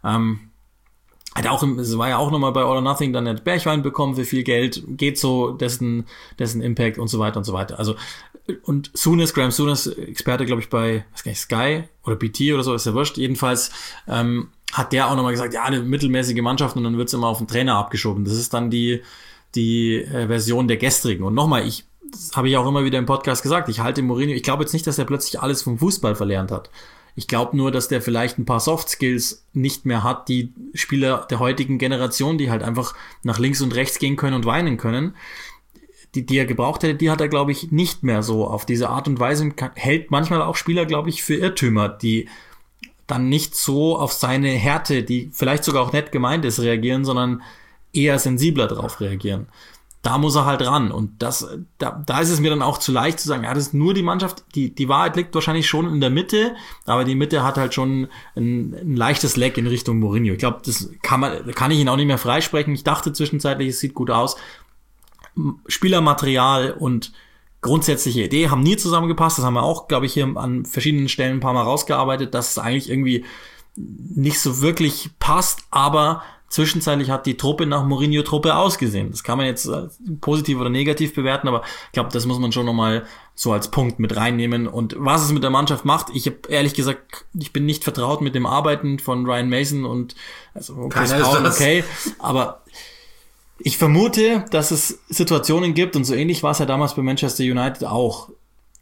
es war ja auch nochmal bei All or Nothing, dann hat Bergwijn bekommen für viel Geld, geht so dessen Impact und so weiter und so weiter. Also und Graham Souness, Experte, glaube ich, bei Sky oder BT oder so, ist ja wurscht. Jedenfalls hat der auch nochmal gesagt, ja, eine mittelmäßige Mannschaft und dann wird's immer auf den Trainer abgeschoben. Das ist dann die Version der gestrigen. Und nochmal, das habe ich auch immer wieder im Podcast gesagt, ich halte Mourinho, ich glaube jetzt nicht, dass er plötzlich alles vom Fußball verlernt hat. Ich glaube nur, dass der vielleicht ein paar Soft-Skills nicht mehr hat, die Spieler der heutigen Generation, die halt einfach nach links und rechts gehen können und weinen können, die er gebraucht hätte, die hat er, glaube ich, nicht mehr so auf diese Art und Weise, hält manchmal auch Spieler, glaube ich, für Irrtümer, die dann nicht so auf seine Härte, die vielleicht sogar auch nett gemeint ist, reagieren, sondern eher sensibler drauf reagieren. Da muss er halt ran. Und da ist es mir dann auch zu leicht zu sagen, ja, das ist nur die Mannschaft, die Wahrheit liegt wahrscheinlich schon in der Mitte, aber die Mitte hat halt schon ein leichtes Leck in Richtung Mourinho. Ich glaube, das kann ich ihn auch nicht mehr freisprechen. Ich dachte zwischenzeitlich, es sieht gut aus. Spielermaterial und grundsätzliche Idee haben nie zusammengepasst. Das haben wir auch, glaube ich, hier an verschiedenen Stellen ein paar Mal rausgearbeitet, dass es eigentlich irgendwie nicht so wirklich passt, aber zwischenzeitlich hat die Truppe nach Mourinho-Truppe ausgesehen. Das kann man jetzt positiv oder negativ bewerten, aber ich glaube, das muss man schon nochmal so als Punkt mit reinnehmen. Und was es mit der Mannschaft macht, ich habe ehrlich gesagt, ich bin nicht vertraut mit dem Arbeiten von Ryan Mason und Chris Paul, okay, aber ich vermute, dass es Situationen gibt, und so ähnlich war es ja damals bei Manchester United auch,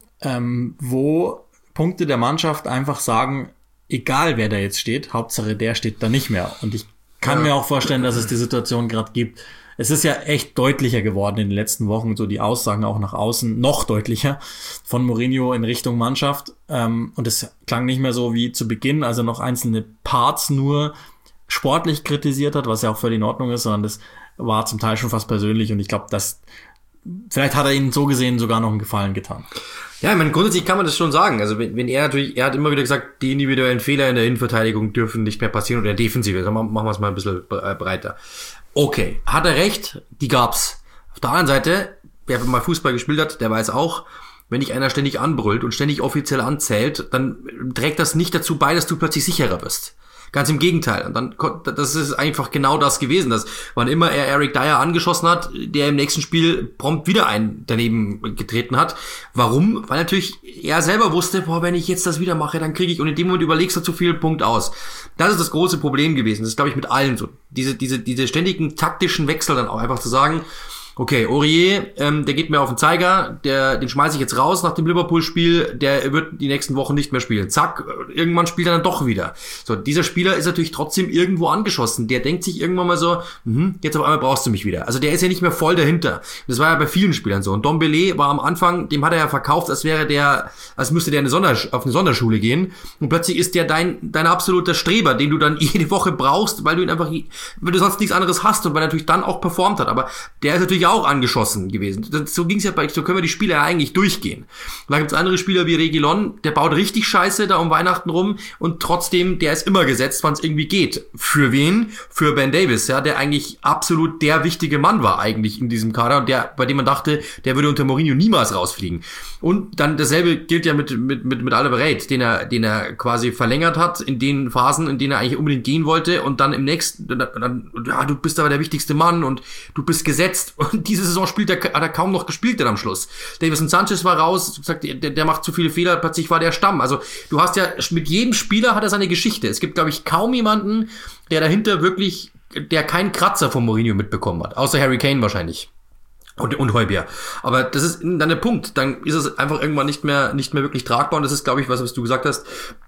wo Punkte der Mannschaft einfach sagen, egal wer da jetzt steht, Hauptsache der steht da nicht mehr. Und ich kann mir auch vorstellen, dass es die Situation gerade gibt. Es ist ja echt deutlicher geworden in den letzten Wochen, so die Aussagen auch nach außen, noch deutlicher von Mourinho in Richtung Mannschaft. Und es klang nicht mehr so wie zu Beginn, als er noch einzelne Parts nur sportlich kritisiert hat, was ja auch völlig in Ordnung ist, sondern das war zum Teil schon fast persönlich und ich glaube, vielleicht hat er ihnen so gesehen sogar noch einen Gefallen getan. Ja, ich meine, grundsätzlich kann man das schon sagen. Also wenn er hat immer wieder gesagt, die individuellen Fehler in der Innenverteidigung dürfen nicht mehr passieren oder der Defensive. Also machen wir es mal ein bisschen breiter. Okay, hat er recht, die gab's. Auf der anderen Seite, wer mal Fußball gespielt hat, der weiß auch, wenn dich einer ständig anbrüllt und ständig offiziell anzählt, dann trägt das nicht dazu bei, dass du plötzlich sicherer bist. Ganz im Gegenteil. Und dann, das ist einfach genau das gewesen, dass wann immer er Eric Dyer angeschossen hat, der im nächsten Spiel prompt wieder einen daneben getreten hat. Warum? Weil natürlich er selber wusste, wenn ich jetzt das wieder mache, dann kriege ich, und in dem Moment überlegst du zu viel Punkt aus. Das ist das große Problem gewesen. Das ist, glaube ich, mit allen so. Diese ständigen taktischen Wechsel dann auch einfach zu sagen, okay, Aurier, der geht mir auf den Zeiger, den schmeiße ich jetzt raus nach dem Liverpool-Spiel, der wird die nächsten Wochen nicht mehr spielen. Zack, irgendwann spielt er dann doch wieder. So, dieser Spieler ist natürlich trotzdem irgendwo angeschossen. Der denkt sich irgendwann mal so, jetzt auf einmal brauchst du mich wieder. Also der ist ja nicht mehr voll dahinter. Das war ja bei vielen Spielern so. Und Dombele war am Anfang, dem hat er ja verkauft, als müsste der auf eine Sonderschule gehen. Und plötzlich ist der dein absoluter Streber, den du dann jede Woche brauchst, weil du sonst nichts anderes hast und weil er natürlich dann auch performt hat. Aber der ist natürlich ja auch angeschossen gewesen. So ging's ja so können wir die Spieler ja eigentlich durchgehen. Und da gibt's andere Spieler wie Reguilón, der baut richtig Scheiße da um Weihnachten rum und trotzdem, der ist immer gesetzt, wann es irgendwie geht. Für wen? Für Ben Davies, ja, der eigentlich absolut der wichtige Mann war eigentlich in diesem Kader und bei dem man dachte, der würde unter Mourinho niemals rausfliegen. Und dann dasselbe gilt ja mit Alderweireld, den er quasi verlängert hat in den Phasen, in denen er eigentlich unbedingt gehen wollte und dann im nächsten, ja, du bist aber der wichtigste Mann und du bist gesetzt. Und diese Saison hat er kaum noch gespielt dann am Schluss. Davison Sanchez war raus, gesagt, der macht zu viele Fehler, plötzlich war der Stamm. Also du hast ja, mit jedem Spieler hat er seine Geschichte. Es gibt, glaube ich, kaum jemanden, der dahinter wirklich, der keinen Kratzer von Mourinho mitbekommen hat. Außer Harry Kane wahrscheinlich. Und Højbjerg. Aber das ist dann der Punkt. Dann ist es einfach irgendwann nicht mehr wirklich tragbar. Und das ist, glaube ich, was du gesagt hast,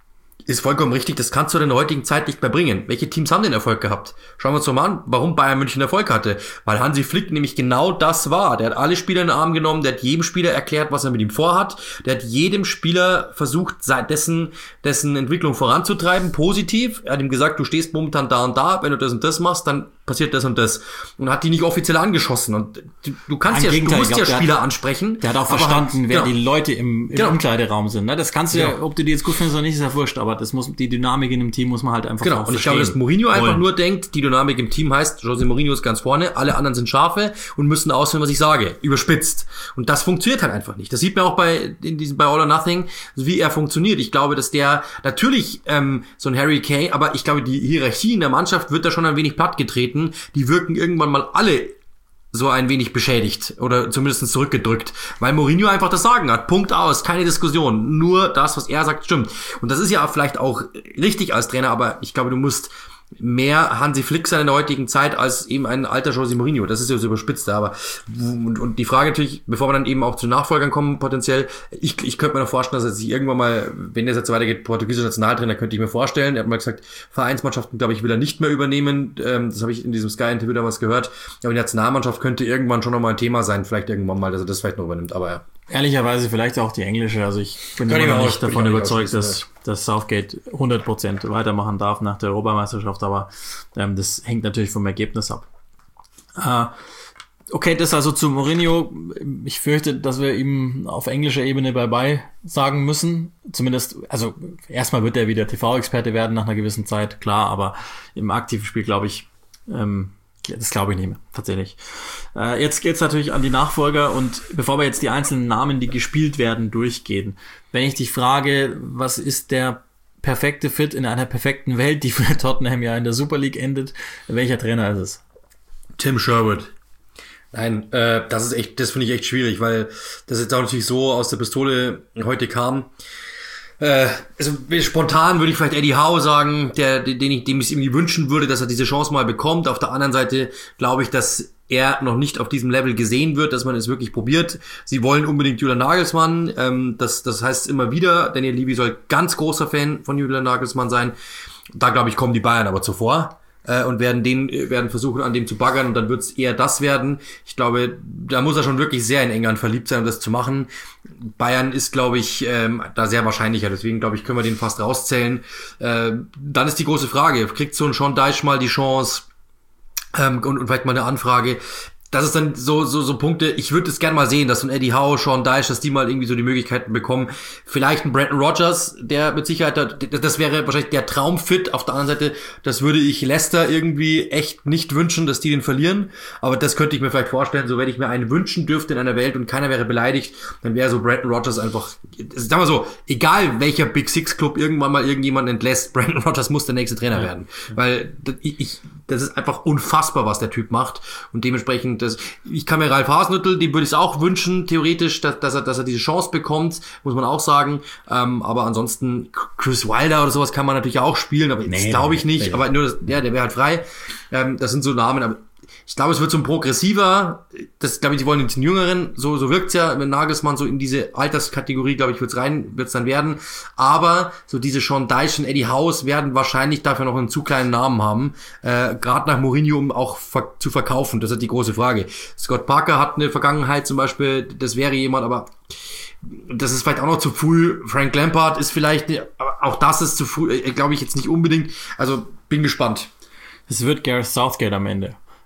ist vollkommen richtig. Das kannst du in der heutigen Zeit nicht mehr bringen. Welche Teams haben den Erfolg gehabt? Schauen wir uns doch mal an, warum Bayern München Erfolg hatte. Weil Hansi Flick nämlich genau das war. Der hat alle Spieler in den Arm genommen, der hat jedem Spieler erklärt, was er mit ihm vorhat. Der hat jedem Spieler versucht, dessen Entwicklung voranzutreiben, positiv. Er hat ihm gesagt, du stehst momentan da und da, wenn du das und das machst, dann passiert das und das. Und hat die nicht offiziell angeschossen. Und du musst ja Spieler ansprechen. Der hat auch verstanden, wer die Leute im Umkleideraum sind. Ne? Das kannst du ja, ob du die jetzt gut findest oder nicht, ist ja wurscht. Aber die Dynamik in dem Team muss man halt einfach auch verstehen. Und ich glaube, dass Mourinho einfach nur denkt, die Dynamik im Team heißt, José Mourinho ist ganz vorne, alle anderen sind Schafe und müssen ausführen, was ich sage. Überspitzt. Und das funktioniert halt einfach nicht. Das sieht man auch bei All or Nothing, wie er funktioniert. Ich glaube, dass der natürlich so ein Harry Kane, aber ich glaube, die Hierarchie in der Mannschaft wird da schon ein wenig plattgetreten. Die wirken irgendwann mal alle so ein wenig beschädigt oder zumindest zurückgedrückt, weil Mourinho einfach das Sagen hat. Punkt aus, keine Diskussion. Nur das, was er sagt, stimmt. Und das ist ja vielleicht auch richtig als Trainer, aber ich glaube, du musst mehr Hansi Flick sein in der heutigen Zeit als eben ein alter José Mourinho. Das ist ja so überspitzt, aber und die Frage natürlich, bevor wir dann eben auch zu Nachfolgern kommen, potenziell, ich könnte mir noch vorstellen, dass er sich irgendwann mal, wenn das jetzt weitergeht, portugiesischer Nationaltrainer, könnte ich mir vorstellen. Er hat mal gesagt, Vereinsmannschaften, glaube ich, will er nicht mehr übernehmen. Das habe ich in diesem Sky-Interview damals gehört. Aber die Nationalmannschaft könnte irgendwann schon nochmal ein Thema sein, vielleicht irgendwann mal, dass er das vielleicht noch übernimmt, aber ja. Ehrlicherweise vielleicht auch die englische. Also ich bin immer noch nicht davon überzeugt, dass Southgate 100% weitermachen darf nach der Europameisterschaft, aber das hängt natürlich vom Ergebnis ab. Okay, das also zu Mourinho. Ich fürchte, dass wir ihm auf englischer Ebene bye-bye sagen müssen. Zumindest, also erstmal wird er wieder TV-Experte werden nach einer gewissen Zeit, klar, aber im aktiven Spiel glaube ich, das glaube ich nicht mehr, tatsächlich. Jetzt geht's natürlich an die Nachfolger und bevor wir jetzt die einzelnen Namen, die gespielt werden, durchgehen. Wenn ich dich frage, was ist der perfekte Fit in einer perfekten Welt, die für Tottenham ja in der Super League endet, welcher Trainer ist es? Tim Sherwood. Nein, das finde ich echt schwierig, weil das jetzt auch natürlich so aus der Pistole heute kam. Also spontan würde ich vielleicht Eddie Howe sagen, dem ich es irgendwie wünschen würde, dass er diese Chance mal bekommt. Auf der anderen Seite glaube ich, dass er noch nicht auf diesem Level gesehen wird, dass man es wirklich probiert. Sie wollen unbedingt Julian Nagelsmann. Das heißt immer wieder, Daniel Levy soll ganz großer Fan von Julian Nagelsmann sein. Da glaube ich, kommen die Bayern aber zuvor. Und werden versuchen, an dem zu baggern und dann wird es eher das werden. Ich glaube, da muss er schon wirklich sehr in England verliebt sein, um das zu machen. Bayern ist, glaube ich, da sehr wahrscheinlicher. Deswegen, glaube ich, können wir den fast rauszählen. Dann ist die große Frage, kriegt so ein Sean Dyche mal die Chance und vielleicht mal eine Anfrage? Das ist dann so Punkte, ich würde es gerne mal sehen, dass so ein Eddie Howe, Sean Dyche, dass die mal irgendwie so die Möglichkeiten bekommen. Vielleicht ein Brendan Rodgers, der mit Sicherheit, das wäre wahrscheinlich der Traumfit. Auf der anderen Seite, das würde ich Leicester irgendwie echt nicht wünschen, dass die den verlieren. Aber das könnte ich mir vielleicht vorstellen, so wenn ich mir einen wünschen dürfte in einer Welt und keiner wäre beleidigt, dann wäre so Brendan Rodgers einfach, sagen wir so, egal welcher Big Six Club irgendwann mal irgendjemanden entlässt, Brendan Rodgers muss der nächste Trainer werden. Weil das ist einfach unfassbar, was der Typ macht. Und dementsprechend, ich kann mir Ralf Hasenhüttl, dem würde ich es auch wünschen, theoretisch, dass er diese Chance bekommt, muss man auch sagen. Aber ansonsten, Chris Wilder oder sowas kann man natürlich auch spielen, aber das glaube ich nicht. Aber nur, der wäre halt frei. Das sind so Namen, aber ich glaube, es wird so ein progressiver, das glaube ich, die wollen den Jüngeren, so wirkt's ja mit Nagelsmann, so in diese Alterskategorie, glaube ich, wird's dann werden. Aber so diese Sean Dyche und Eddie Howe werden wahrscheinlich dafür noch einen zu kleinen Namen haben, gerade nach Mourinho, um auch zu verkaufen. Das ist die große Frage. Scott Parker hat eine Vergangenheit zum Beispiel, das wäre jemand, aber das ist vielleicht auch noch zu früh. Frank Lampard ist vielleicht, aber auch das ist zu früh, glaube ich jetzt nicht unbedingt. Also bin gespannt. Es wird Gareth Southgate am Ende.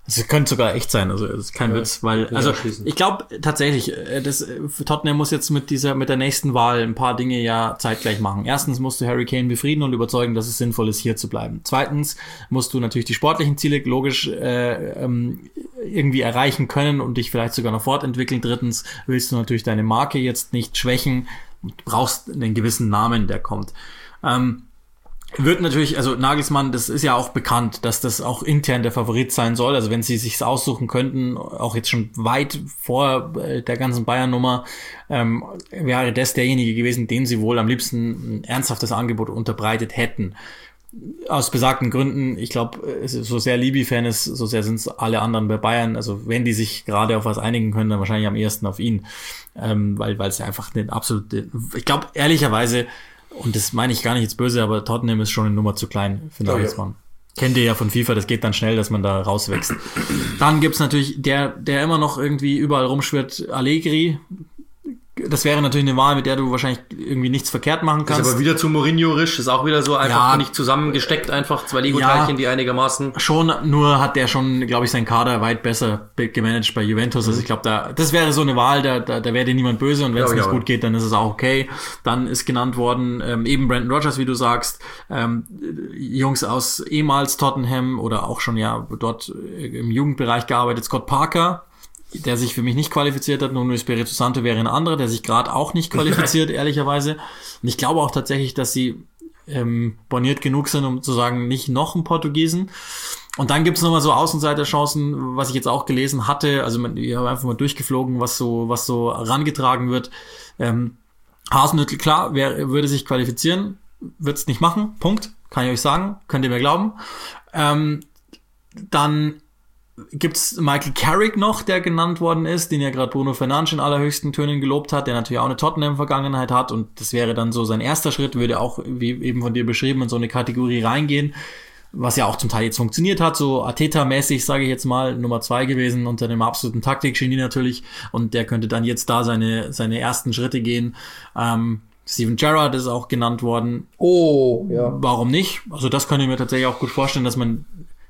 Es könnte sogar echt sein, also es ist kein Witz, weil, also ich glaube tatsächlich, Tottenham muss jetzt mit der nächsten Wahl ein paar Dinge ja zeitgleich machen. Erstens musst du Harry Kane befrieden und überzeugen, dass es sinnvoll ist, hier zu bleiben. Zweitens musst du natürlich die sportlichen Ziele logisch irgendwie erreichen können und dich vielleicht sogar noch fortentwickeln. Drittens willst du natürlich deine Marke jetzt nicht schwächen, du brauchst einen gewissen Namen, der kommt. Wird natürlich, also Nagelsmann, das ist ja auch bekannt, dass das auch intern der Favorit sein soll. Also wenn sie sich's aussuchen könnten, auch jetzt schon weit vor der ganzen Bayern-Nummer, wäre das derjenige gewesen, den sie wohl am liebsten ein ernsthaftes Angebot unterbreitet hätten. Aus besagten Gründen, ich glaube, so sehr Libi-Fan ist, so sehr sind es alle anderen bei Bayern. Also wenn die sich gerade auf was einigen können, dann wahrscheinlich am ehesten auf ihn. Weil es einfach eine absolute, ich glaube, ehrlicherweise, und das meine ich gar nicht jetzt böse, aber Tottenham ist schon eine Nummer zu klein für Nagelsmann. Kennt ihr ja von FIFA, das geht dann schnell, dass man da rauswächst. Dann gibt's natürlich der immer noch irgendwie überall rumschwirrt, Allegri. Das wäre natürlich eine Wahl, mit der du wahrscheinlich irgendwie nichts verkehrt machen kannst. Ist aber wieder zu Mourinho-risch, ist auch wieder so einfach nicht zusammengesteckt, einfach zwei Lego-Teilchen, die einigermaßen... Schon, nur hat der schon, glaube ich, seinen Kader weit besser gemanagt bei Juventus. Also ich glaube, das wäre so eine Wahl, da wäre dir niemand böse und wenn es nicht gut geht, dann ist es auch okay. Dann ist genannt worden, eben Brendan Rodgers, wie du sagst, Jungs aus ehemals Tottenham oder auch schon dort im Jugendbereich gearbeitet, Scott Parker, der sich für mich nicht qualifiziert hat. Nuno Espirito Santo wäre ein anderer, der sich gerade auch nicht qualifiziert, ehrlicherweise. Und ich glaube auch tatsächlich, dass sie borniert genug sind, um zu sagen, nicht noch einen Portugiesen. Und dann gibt's nochmal so Außenseiterchancen, was ich jetzt auch gelesen hatte. Also ich habe einfach mal durchgeflogen, was so herangetragen wird. Hasenhüttl, klar, würde sich qualifizieren, wird's nicht machen, Punkt. Kann ich euch sagen, könnt ihr mir glauben. Dann gibt's Michael Carrick noch, der genannt worden ist, den ja gerade Bruno Fernandes in allerhöchsten Tönen gelobt hat, der natürlich auch eine Tottenham-Vergangenheit hat und das wäre dann so sein erster Schritt, würde auch, wie eben von dir beschrieben, in so eine Kategorie reingehen, was ja auch zum Teil jetzt funktioniert hat, so Arteta-mäßig, sage ich jetzt mal, Nummer 2 gewesen, unter dem absoluten Taktikgenie natürlich und der könnte dann jetzt da seine ersten Schritte gehen. Steven Gerrard ist auch genannt worden. Oh, ja. Warum nicht? Also das könnte ich mir tatsächlich auch gut vorstellen, dass man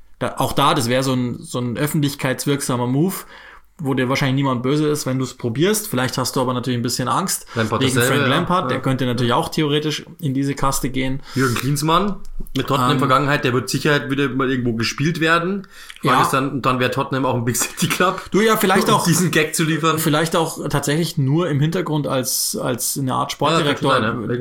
das wäre so ein öffentlichkeitswirksamer Move, wo dir wahrscheinlich niemand böse ist, wenn du es probierst. Vielleicht hast du aber natürlich ein bisschen Angst Lampard wegen Frank Lampard. Ja. Der könnte natürlich auch theoretisch in diese Kaste gehen. Jürgen Klinsmann mit Tottenham Vergangenheit, der wird sicher wieder mal irgendwo gespielt werden. Dann wäre Tottenham auch ein Big City Club. Du ja vielleicht auch diesen Gag zu liefern. Vielleicht auch tatsächlich nur im Hintergrund als eine Art Sportdirektor.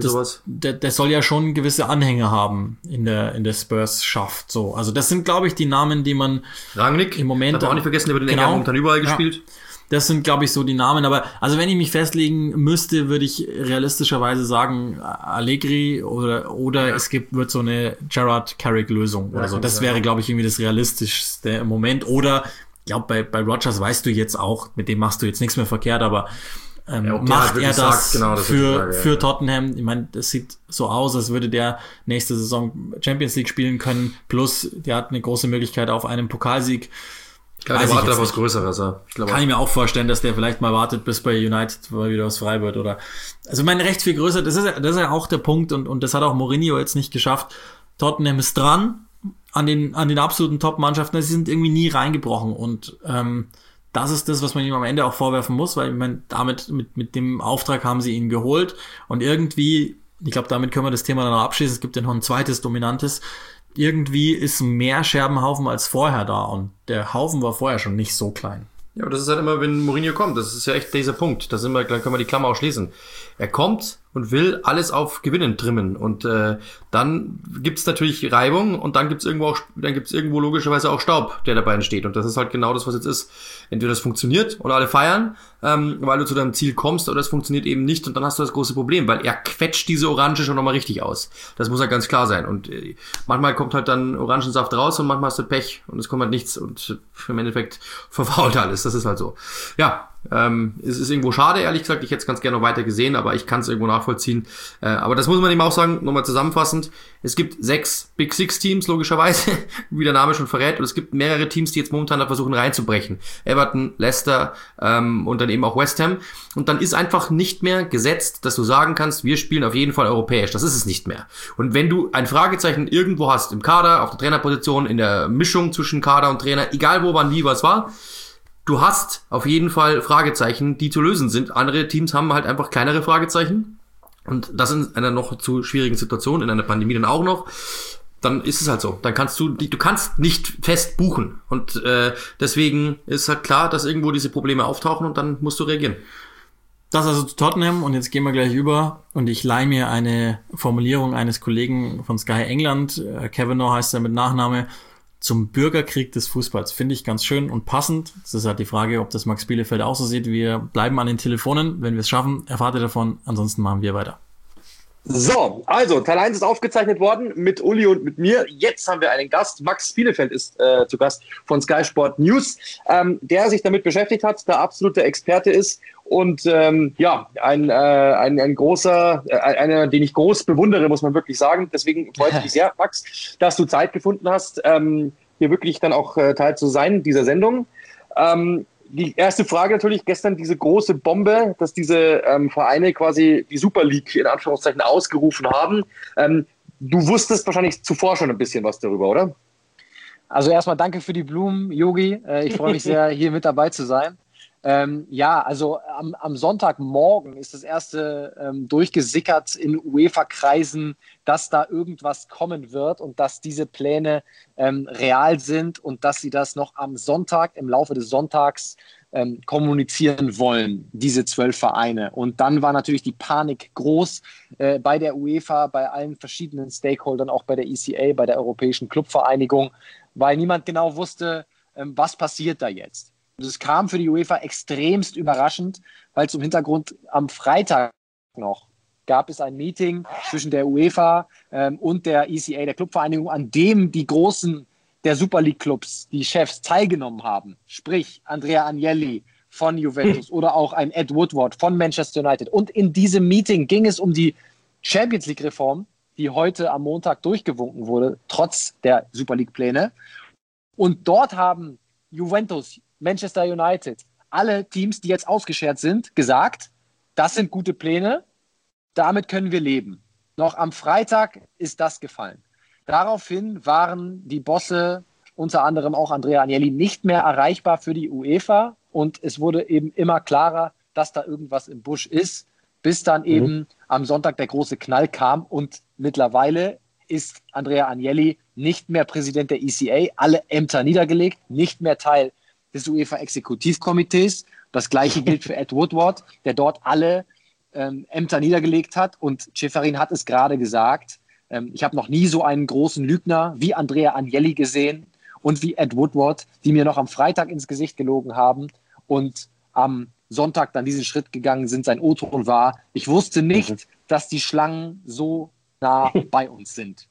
Der soll ja schon gewisse Anhänger haben in der Spurs-Schaft. So, also das sind, glaube ich, die Namen, die man Rangnick, im Moment darf man auch nicht vergessen, der wird in England momentan überall gespielt. Das sind, glaube ich, so die Namen. Aber also wenn ich mich festlegen müsste, würde ich realistischerweise sagen Allegri oder es wird so eine Gerrard-Carrick-Lösung oder so. Das wäre, glaube ich, irgendwie das Realistischste im Moment. Oder, ich glaube, bei Rodgers weißt du jetzt auch, mit dem machst du jetzt nichts mehr verkehrt, aber macht er das für Tottenham? Ich meine, das sieht so aus, als würde der nächste Saison Champions League spielen können. Plus, der hat eine große Möglichkeit auf einen Pokalsieg. Ich glaube, der wartet auf was Größeres. Kann ich mir auch vorstellen, dass der vielleicht mal wartet, bis bei United mal wieder was frei wird. Oder also ich meine, recht viel größer. Das ist ja auch der Punkt und das hat auch Mourinho jetzt nicht geschafft. Tottenham ist dran an den absoluten Top-Mannschaften. Sie sind irgendwie nie reingebrochen und das ist das, was man ihm am Ende auch vorwerfen muss, weil ich meine, damit mit dem Auftrag haben sie ihn geholt und irgendwie, ich glaube, damit können wir das Thema dann noch abschließen. Es gibt ja noch ein zweites dominantes. Irgendwie ist mehr Scherbenhaufen als vorher da und der Haufen war vorher schon nicht so klein. Ja, aber das ist halt immer, wenn Mourinho kommt, das ist ja echt dieser Punkt. Da können wir die Klammer auch schließen. Er kommt und will alles auf Gewinnen trimmen und dann gibt's natürlich Reibung und dann gibt's irgendwo logischerweise auch Staub, der dabei entsteht und das ist halt genau das, was jetzt ist. Entweder das funktioniert und alle feiern, weil du zu deinem Ziel kommst, oder es funktioniert eben nicht und dann hast du das große Problem, weil er quetscht diese Orange schon nochmal richtig aus. Das muss halt ganz klar sein und manchmal kommt halt dann Orangensaft raus und manchmal hast du Pech und es kommt halt nichts und im Endeffekt verfault alles. Das ist halt so. Ja, Es ist irgendwo schade, ehrlich gesagt. Ich hätte es ganz gerne noch weiter gesehen, aber ich kann es irgendwo nachvollziehen. Aber das muss man eben auch sagen, nochmal zusammenfassend. Es gibt 6 Big Six Teams, logischerweise, wie der Name schon verrät. Und es gibt mehrere Teams, die jetzt momentan da versuchen reinzubrechen. Everton, Leicester und dann eben auch West Ham. Und dann ist einfach nicht mehr gesetzt, dass du sagen kannst, wir spielen auf jeden Fall europäisch. Das ist es nicht mehr. Und wenn du ein Fragezeichen irgendwo hast, im Kader, auf der Trainerposition, in der Mischung zwischen Kader und Trainer, egal wo, wann, wie, was war, du hast auf jeden Fall Fragezeichen, die zu lösen sind. Andere Teams haben halt einfach kleinere Fragezeichen. Und das in einer noch zu schwierigen Situation, in einer Pandemie dann auch noch. Dann ist es halt so. Dann kannst du kannst nicht fest buchen. Und deswegen ist halt klar, dass irgendwo diese Probleme auftauchen und dann musst du reagieren. Das also zu Tottenham und jetzt gehen wir gleich über und ich leihe mir eine Formulierung eines Kollegen von Sky England, Kavanagh heißt er mit Nachname, zum Bürgerkrieg des Fußballs. Finde ich ganz schön und passend. Das ist halt die Frage, ob das Max Bielefeld auch so sieht. Wir bleiben an den Telefonen. Wenn wir es schaffen, erfahrt ihr davon. Ansonsten machen wir weiter. So, also Teil 1 ist aufgezeichnet worden mit Uli und mit mir. Jetzt haben wir einen Gast. Max Bielefeld ist zu Gast von Sky Sport News, der sich damit beschäftigt hat, der absolute Experte ist und ein großer, einer, den ich groß bewundere, muss man wirklich sagen. Deswegen freut mich sehr, Max, dass du Zeit gefunden hast, hier wirklich dann auch Teil zu sein dieser Sendung. Die erste Frage natürlich, gestern diese große Bombe, dass diese Vereine quasi die Super League in Anführungszeichen ausgerufen haben. Du wusstest wahrscheinlich zuvor schon ein bisschen was darüber, oder? Also erstmal danke für die Blumen, Yogi. Ich freue mich sehr, hier mit dabei zu sein. Also am Sonntagmorgen ist das erste durchgesickert in UEFA-Kreisen, dass da irgendwas kommen wird und dass diese Pläne real sind und dass sie das noch am Sonntag, im Laufe des Sonntags kommunizieren wollen, diese 12 Vereine. Und dann war natürlich die Panik groß bei der UEFA, bei allen verschiedenen Stakeholdern, auch bei der ECA, bei der Europäischen Clubvereinigung, weil niemand genau wusste, was passiert da jetzt. Das kam für die UEFA extremst überraschend, weil zum Hintergrund am Freitag noch gab es ein Meeting zwischen der UEFA und der ECA, der Clubvereinigung, an dem die Großen der Super League Clubs, die Chefs, teilgenommen haben. Sprich, Andrea Agnelli von Juventus oder auch ein Ed Woodward von Manchester United. Und in diesem Meeting ging es um die Champions League Reform, die heute am Montag durchgewunken wurde, trotz der Super League Pläne. Und dort haben Juventus, Manchester United, alle Teams, die jetzt ausgeschert sind, gesagt, das sind gute Pläne, damit können wir leben. Noch am Freitag ist das gefallen. Daraufhin waren die Bosse, unter anderem auch Andrea Agnelli, nicht mehr erreichbar für die UEFA und es wurde eben immer klarer, dass da irgendwas im Busch ist, bis dann eben am Sonntag der große Knall kam und mittlerweile ist Andrea Agnelli nicht mehr Präsident der ECA, alle Ämter niedergelegt, nicht mehr Teil des UEFA-Exekutivkomitees. Das Gleiche gilt für Ed Woodward, der dort alle Ämter niedergelegt hat. Und Ceferin hat es gerade gesagt, ich habe noch nie so einen großen Lügner wie Andrea Agnelli gesehen und wie Ed Woodward, die mir noch am Freitag ins Gesicht gelogen haben und am Sonntag dann diesen Schritt gegangen sind. Sein O-Ton war, ich wusste nicht, dass die Schlangen so nah bei uns sind.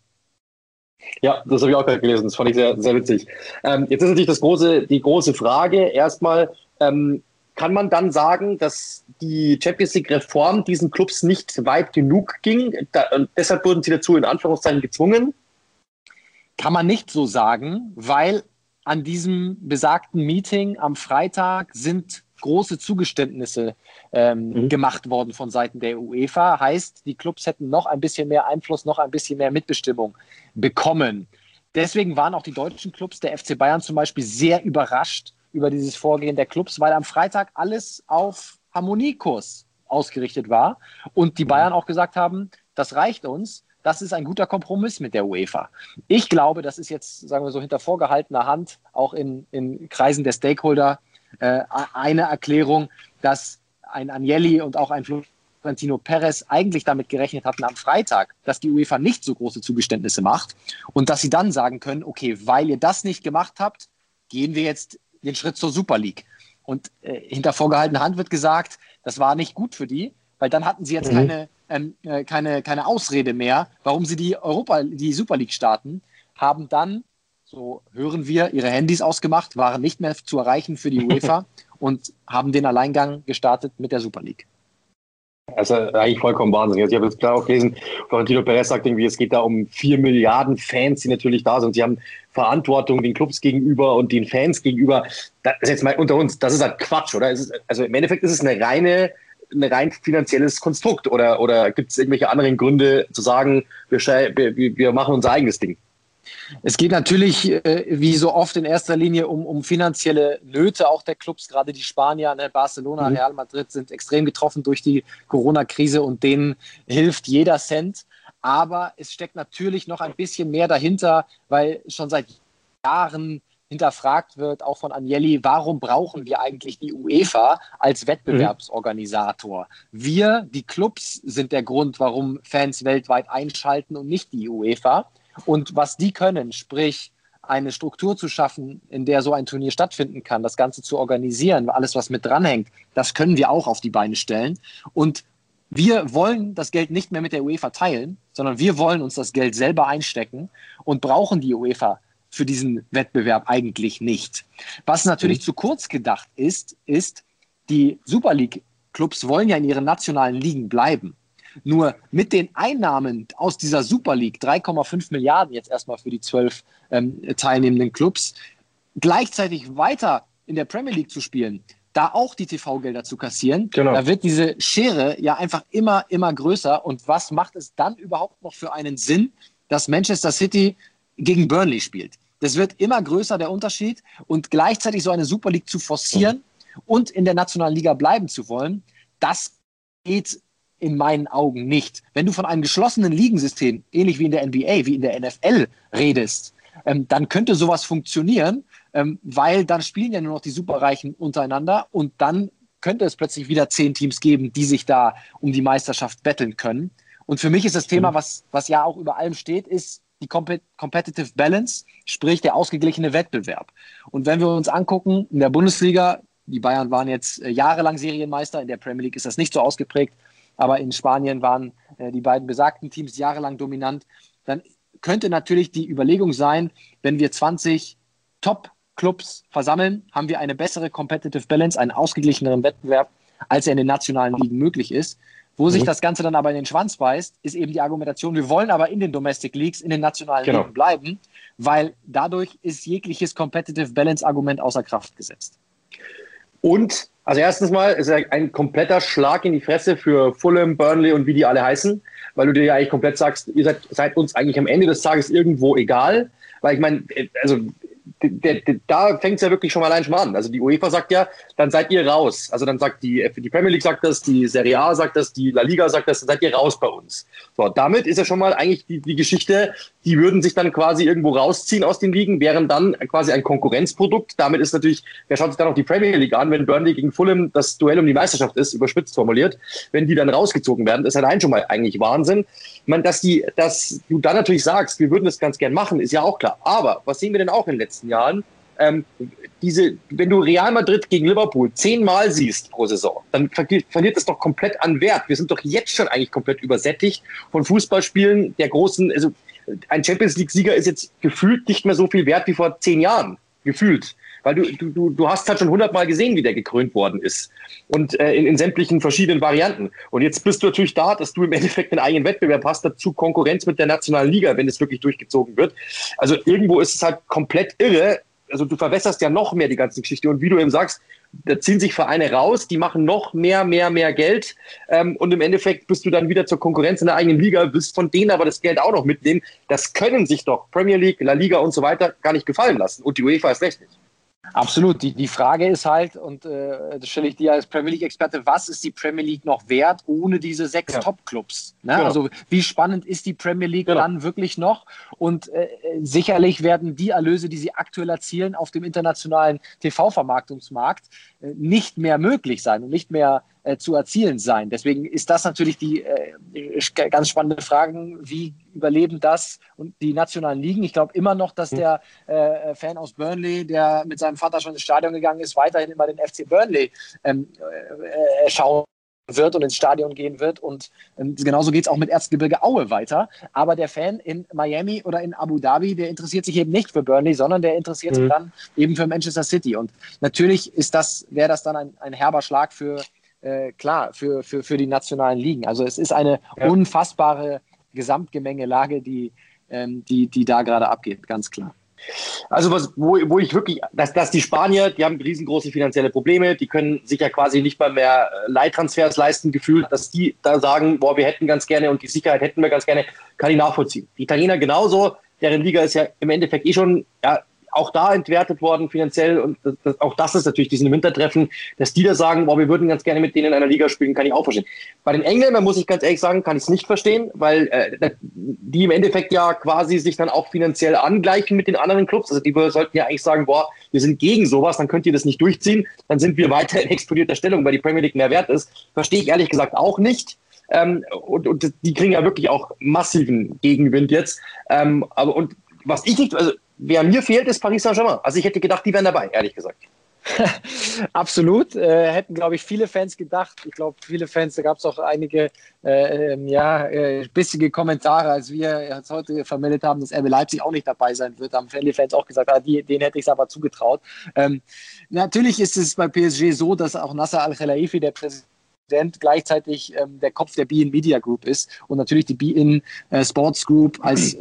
Ja, das habe ich auch gerade gelesen. Das fand ich sehr, sehr witzig. Jetzt ist natürlich die große Frage. Erstmal, kann man dann sagen, dass die Champions League Reform diesen Clubs nicht weit genug ging? Und deshalb wurden sie dazu in Anführungszeichen gezwungen? Kann man nicht so sagen, weil an diesem besagten Meeting am Freitag sind große Zugeständnisse gemacht worden von Seiten der UEFA. Heißt, die Clubs hätten noch ein bisschen mehr Einfluss, noch ein bisschen mehr Mitbestimmung bekommen. Deswegen waren auch die deutschen Clubs, der FC Bayern zum Beispiel, sehr überrascht über dieses Vorgehen der Clubs, weil am Freitag alles auf Harmoniekurs ausgerichtet war und die Bayern auch gesagt haben, das reicht uns, das ist ein guter Kompromiss mit der UEFA. Ich glaube, das ist jetzt, sagen wir so, hinter vorgehaltener Hand, auch in Kreisen der Stakeholder, eine Erklärung, dass ein Agnelli und auch ein Florentino Perez eigentlich damit gerechnet hatten am Freitag, dass die UEFA nicht so große Zugeständnisse macht und dass sie dann sagen können, okay, weil ihr das nicht gemacht habt, gehen wir jetzt den Schritt zur Super League. Und hinter vorgehaltener Hand wird gesagt, das war nicht gut für die, weil dann hatten sie jetzt keine Ausrede mehr, warum sie die Super League starten, haben dann so hören wir, ihre Handys ausgemacht, waren nicht mehr zu erreichen für die UEFA und haben den Alleingang gestartet mit der Super League. Also eigentlich vollkommen wahnsinnig. Also ich habe jetzt klar auch gelesen, Florentino Perez sagt irgendwie, es geht da um 4 Milliarden Fans, die natürlich da sind. Sie haben Verantwortung den Clubs gegenüber und den Fans gegenüber. Das ist jetzt mal unter uns, das ist halt Quatsch, oder? Also im Endeffekt ist es ein rein finanzielles Konstrukt, oder gibt es irgendwelche anderen Gründe zu sagen, wir machen unser eigenes Ding? Es geht natürlich, wie so oft in erster Linie um finanzielle Nöte, auch der Clubs, gerade die Spanier, ne, Barcelona, Real Madrid sind extrem getroffen durch die Corona-Krise und denen hilft jeder Cent. Aber es steckt natürlich noch ein bisschen mehr dahinter, weil schon seit Jahren hinterfragt wird, auch von Agnelli, warum brauchen wir eigentlich die UEFA als Wettbewerbsorganisator? Wir, die Clubs, sind der Grund, warum Fans weltweit einschalten und nicht die UEFA. Und was die können, sprich eine Struktur zu schaffen, in der so ein Turnier stattfinden kann, das Ganze zu organisieren, alles, was mit dranhängt, das können wir auch auf die Beine stellen. Und wir wollen das Geld nicht mehr mit der UEFA teilen, sondern wir wollen uns das Geld selber einstecken und brauchen die UEFA für diesen Wettbewerb eigentlich nicht. Was natürlich zu kurz gedacht ist, die Super League-Clubs wollen ja in ihren nationalen Ligen bleiben. Nur mit den Einnahmen aus dieser Super League, 3,5 Milliarden jetzt erstmal für die 12 teilnehmenden Clubs, gleichzeitig weiter in der Premier League zu spielen, da auch die TV-Gelder zu kassieren, da wird diese Schere ja einfach immer größer. Und was macht es dann überhaupt noch für einen Sinn, dass Manchester City gegen Burnley spielt? Das wird immer größer, der Unterschied. Und gleichzeitig so eine Super League zu forcieren und in der nationalen Liga bleiben zu wollen, das geht in meinen Augen nicht. Wenn du von einem geschlossenen Ligensystem, ähnlich wie in der NBA, wie in der NFL redest, dann könnte sowas funktionieren, weil dann spielen ja nur noch die Superreichen untereinander und dann könnte es plötzlich wieder 10 Teams geben, die sich da um die Meisterschaft betteln können. Und für mich ist das Thema, was ja auch über allem steht, ist die Competitive Balance, sprich der ausgeglichene Wettbewerb. Und wenn wir uns angucken, in der Bundesliga, die Bayern waren jetzt jahrelang Serienmeister, in der Premier League ist das nicht so ausgeprägt, aber in Spanien waren die beiden besagten Teams jahrelang dominant, dann könnte natürlich die Überlegung sein, wenn wir 20 Top-Clubs versammeln, haben wir eine bessere Competitive Balance, einen ausgeglicheneren Wettbewerb, als er in den nationalen Ligen möglich ist. Wo sich das Ganze dann aber in den Schwanz beißt, ist eben die Argumentation, wir wollen aber in den Domestic Leagues, in den nationalen Ligen bleiben, weil dadurch ist jegliches Competitive Balance-Argument außer Kraft gesetzt. Und, also erstens mal, ist ja ein kompletter Schlag in die Fresse für Fulham, Burnley und wie die alle heißen, weil du dir ja eigentlich komplett sagst, ihr seid uns eigentlich am Ende des Tages irgendwo egal, weil ich meine, also da fängt es ja wirklich schon mal an. Also die UEFA sagt ja, dann seid ihr raus. Also dann sagt die Premier League sagt das, die Serie A sagt das, die La Liga sagt das, dann seid ihr raus bei uns. So, damit ist ja schon mal eigentlich die Geschichte, die würden sich dann quasi irgendwo rausziehen aus den Ligen, wären dann quasi ein Konkurrenzprodukt. Damit ist natürlich, wer schaut sich dann auch die Premier League an, wenn Burnley gegen Fulham das Duell um die Meisterschaft ist, überspitzt formuliert, wenn die dann rausgezogen werden, ist allein schon mal eigentlich Wahnsinn. Ich meine, dass du dann natürlich sagst, wir würden das ganz gern machen, ist ja auch klar. Aber was sehen wir denn auch in den letzten Jahren? Wenn du Real Madrid gegen Liverpool 10-mal siehst pro Saison, dann verliert das doch komplett an Wert. Wir sind doch jetzt schon eigentlich komplett übersättigt von Fußballspielen der großen, also ein Champions League-Sieger ist jetzt gefühlt nicht mehr so viel wert wie vor 10 Jahren. Gefühlt. Weil du hast halt schon 100-mal gesehen, wie der gekrönt worden ist. Und in sämtlichen verschiedenen Varianten. Und jetzt bist du natürlich da, dass du im Endeffekt einen eigenen Wettbewerb hast, dazu Konkurrenz mit der nationalen Liga, wenn es wirklich durchgezogen wird. Also irgendwo ist es halt komplett irre. Also du verwässerst ja noch mehr die ganze Geschichte. Und wie du eben sagst, da ziehen sich Vereine raus, die machen noch mehr Geld. Und im Endeffekt bist du dann wieder zur Konkurrenz in der eigenen Liga, willst von denen aber das Geld auch noch mitnehmen. Das können sich doch Premier League, La Liga und so weiter gar nicht gefallen lassen. Und die UEFA ist recht nicht. Absolut. Die Frage ist halt, und das stelle ich dir als Premier League-Experte, was ist die Premier League noch wert ohne diese 6 Top-Clubs? Ne? Genau. Also wie spannend ist die Premier League dann wirklich noch? Und sicherlich werden die Erlöse, die sie aktuell erzielen auf dem internationalen TV-Vermarktungsmarkt, nicht mehr möglich sein und nicht mehr zu erzielen sein. Deswegen ist das natürlich die ganz spannende Frage, wie überleben das und die nationalen Ligen. Ich glaube immer noch, dass der Fan aus Burnley, der mit seinem Vater schon ins Stadion gegangen ist, weiterhin immer den FC Burnley schauen wird und ins Stadion gehen wird. Und genauso geht es auch mit Erzgebirge Aue weiter. Aber der Fan in Miami oder in Abu Dhabi, der interessiert sich eben nicht für Burnley, sondern der interessiert sich dann eben für Manchester City. Und natürlich wäre das dann ein herber Schlag für die nationalen Ligen. Also es ist eine unfassbare Gesamtgemengelage, die da gerade abgeht, ganz klar. Also wo ich wirklich, dass die Spanier, die haben riesengroße finanzielle Probleme, die können sich ja quasi nicht mal mehr Leihtransfers leisten, gefühlt, dass die da sagen, boah, wir hätten ganz gerne und die Sicherheit hätten wir ganz gerne, kann ich nachvollziehen. Die Italiener genauso, deren Liga ist ja im Endeffekt schon auch da entwertet worden finanziell und auch das ist natürlich diesen Wintertreffen, dass die da sagen, boah, wir würden ganz gerne mit denen in einer Liga spielen, kann ich auch verstehen. Bei den Engländern, muss ich ganz ehrlich sagen, kann ich es nicht verstehen, weil die im Endeffekt ja quasi sich dann auch finanziell angleichen mit den anderen Clubs. Also die sollten ja eigentlich sagen, boah, wir sind gegen sowas, dann könnt ihr das nicht durchziehen, dann sind wir weiter in explodierter Stellung, weil die Premier League mehr wert ist. Verstehe ich ehrlich gesagt auch nicht. Und die kriegen ja wirklich auch massiven Gegenwind jetzt. Und was ich nicht, also wer mir fehlt, ist Paris Saint-Germain. Also ich hätte gedacht, die wären dabei, ehrlich gesagt. Absolut. Hätten, glaube ich, viele Fans gedacht. Ich glaube, viele Fans, da gab es auch einige bissige Kommentare, als wir jetzt heute vermeldet haben, dass RB Leipzig auch nicht dabei sein wird. Haben viele Fans auch gesagt, denen hätte ich es aber zugetraut. Natürlich ist es bei PSG so, dass auch Nasser Al-Khelaifi, der Präsident, gleichzeitig der Kopf der beIN Media Group ist und natürlich die beIN Sports Group als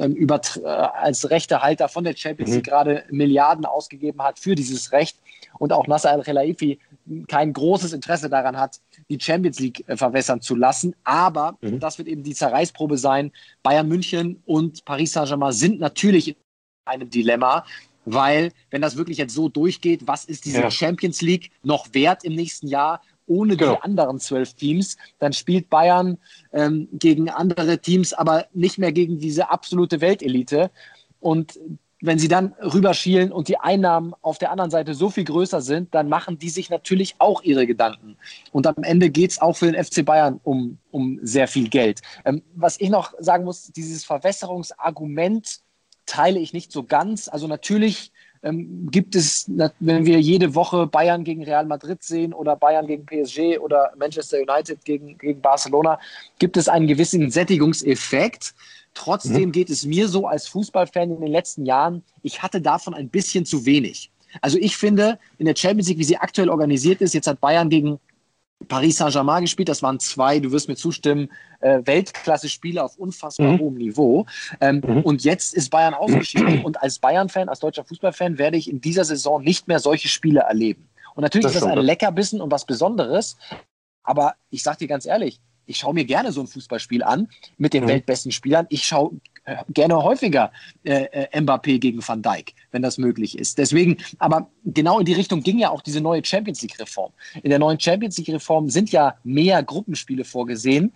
Rechtehalter von der Champions League gerade Milliarden ausgegeben hat für dieses Recht und auch Nasser Al-Khelaifi kein großes Interesse daran hat, die Champions League verwässern zu lassen. Aber das wird eben die Zerreißprobe sein. Bayern München und Paris Saint-Germain sind natürlich in einem Dilemma, weil wenn das wirklich jetzt so durchgeht, was ist diese Champions League noch wert im nächsten Jahr? Ohne die anderen 12 Teams, dann spielt Bayern gegen andere Teams, aber nicht mehr gegen diese absolute Weltelite. Und wenn sie dann rüberschielen und die Einnahmen auf der anderen Seite so viel größer sind, dann machen die sich natürlich auch ihre Gedanken. Und am Ende geht es auch für den FC Bayern um sehr viel Geld. Was ich noch sagen muss, dieses Verwässerungsargument teile ich nicht so ganz. Also natürlich gibt es, wenn wir jede Woche Bayern gegen Real Madrid sehen oder Bayern gegen PSG oder Manchester United gegen Barcelona, gibt es einen gewissen Sättigungseffekt. Trotzdem geht es mir so als Fußballfan in den letzten Jahren, ich hatte davon ein bisschen zu wenig. Also ich finde, in der Champions League, wie sie aktuell organisiert ist, jetzt hat Bayern gegen Paris Saint-Germain gespielt, das waren 2, du wirst mir zustimmen, Weltklasse-Spiele auf unfassbar hohem Niveau. Und jetzt ist Bayern ausgeschieden und als Bayern-Fan, als deutscher Fußballfan werde ich in dieser Saison nicht mehr solche Spiele erleben. Und natürlich ist das ein Leckerbissen und was Besonderes, aber ich sage dir ganz ehrlich, ich schaue mir gerne so ein Fußballspiel an mit den weltbesten Spielern. Ich schaue gerne häufiger Mbappé gegen Van Dijk, wenn das möglich ist. Deswegen, aber genau in die Richtung ging ja auch diese neue Champions League-Reform. In der neuen Champions League-Reform sind ja mehr Gruppenspiele vorgesehen,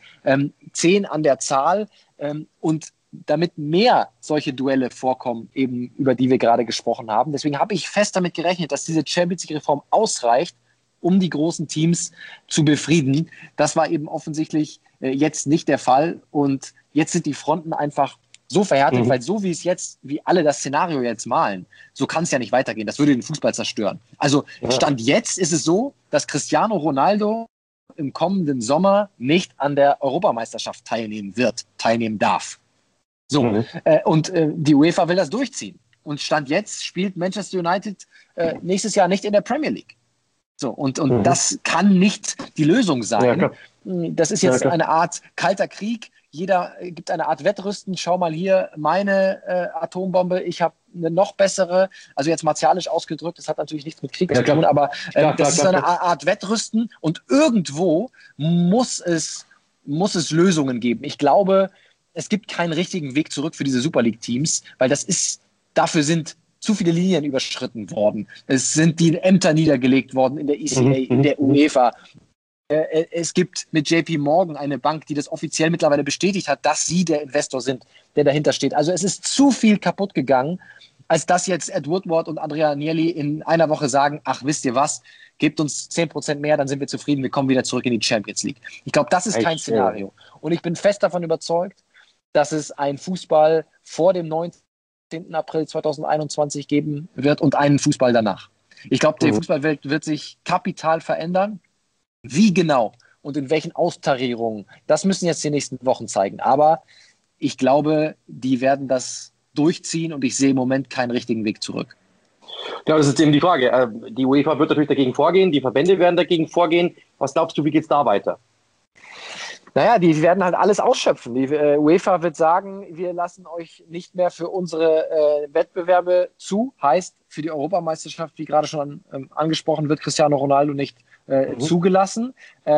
10 an der Zahl und damit mehr solche Duelle vorkommen, eben über die wir gerade gesprochen haben. Deswegen habe ich fest damit gerechnet, dass diese Champions League-Reform ausreicht, um die großen Teams zu befrieden. Das war eben offensichtlich jetzt nicht der Fall. Und jetzt sind die Fronten einfach so verhärtet, weil so wie alle das Szenario jetzt malen, so kann es ja nicht weitergehen. Das würde den Fußball zerstören. Also Stand jetzt ist es so, dass Cristiano Ronaldo im kommenden Sommer nicht an der Europameisterschaft teilnehmen darf. So, und die UEFA will das durchziehen. Und Stand jetzt spielt Manchester United nächstes Jahr nicht in der Premier League. So, und das kann nicht die Lösung sein. Ja, das ist jetzt eine Art kalter Krieg. Jeder gibt eine Art Wettrüsten. Schau mal hier, meine Atombombe, ich habe eine noch bessere, also jetzt martialisch ausgedrückt, das hat natürlich nichts mit Krieg zu tun, aber das ist eine Art Wettrüsten und irgendwo muss es Lösungen geben. Ich glaube, es gibt keinen richtigen Weg zurück für diese Super League-Teams, weil dafür sind zu viele Linien überschritten worden. Es sind die Ämter niedergelegt worden in der ECA, in der UEFA. Es gibt mit JP Morgan eine Bank, die das offiziell mittlerweile bestätigt hat, dass sie der Investor sind, der dahinter steht. Also es ist zu viel kaputt gegangen, als dass jetzt Ed Woodward und Andrea Agnelli in einer Woche sagen, ach, wisst ihr was, gebt uns 10% mehr, dann sind wir zufrieden, wir kommen wieder zurück in die Champions League. Ich glaube, das ist kein Szenario. Und ich bin fest davon überzeugt, dass es einen Fußball vor dem 19. April 2021 geben wird und einen Fußball danach. Ich glaube, die Fußballwelt wird sich kapital verändern. Wie genau und in welchen Austarierungen, das müssen jetzt die nächsten Wochen zeigen. Aber ich glaube, die werden das durchziehen und ich sehe im Moment keinen richtigen Weg zurück. Ja, das ist eben die Frage. Die UEFA wird natürlich dagegen vorgehen, die Verbände werden dagegen vorgehen. Was glaubst du, wie geht es da weiter? Naja, die werden halt alles ausschöpfen. Die UEFA wird sagen, wir lassen euch nicht mehr für unsere Wettbewerbe zu. Heißt, für die Europameisterschaft, wie gerade schon angesprochen, wird Cristiano Ronaldo nicht zugelassen.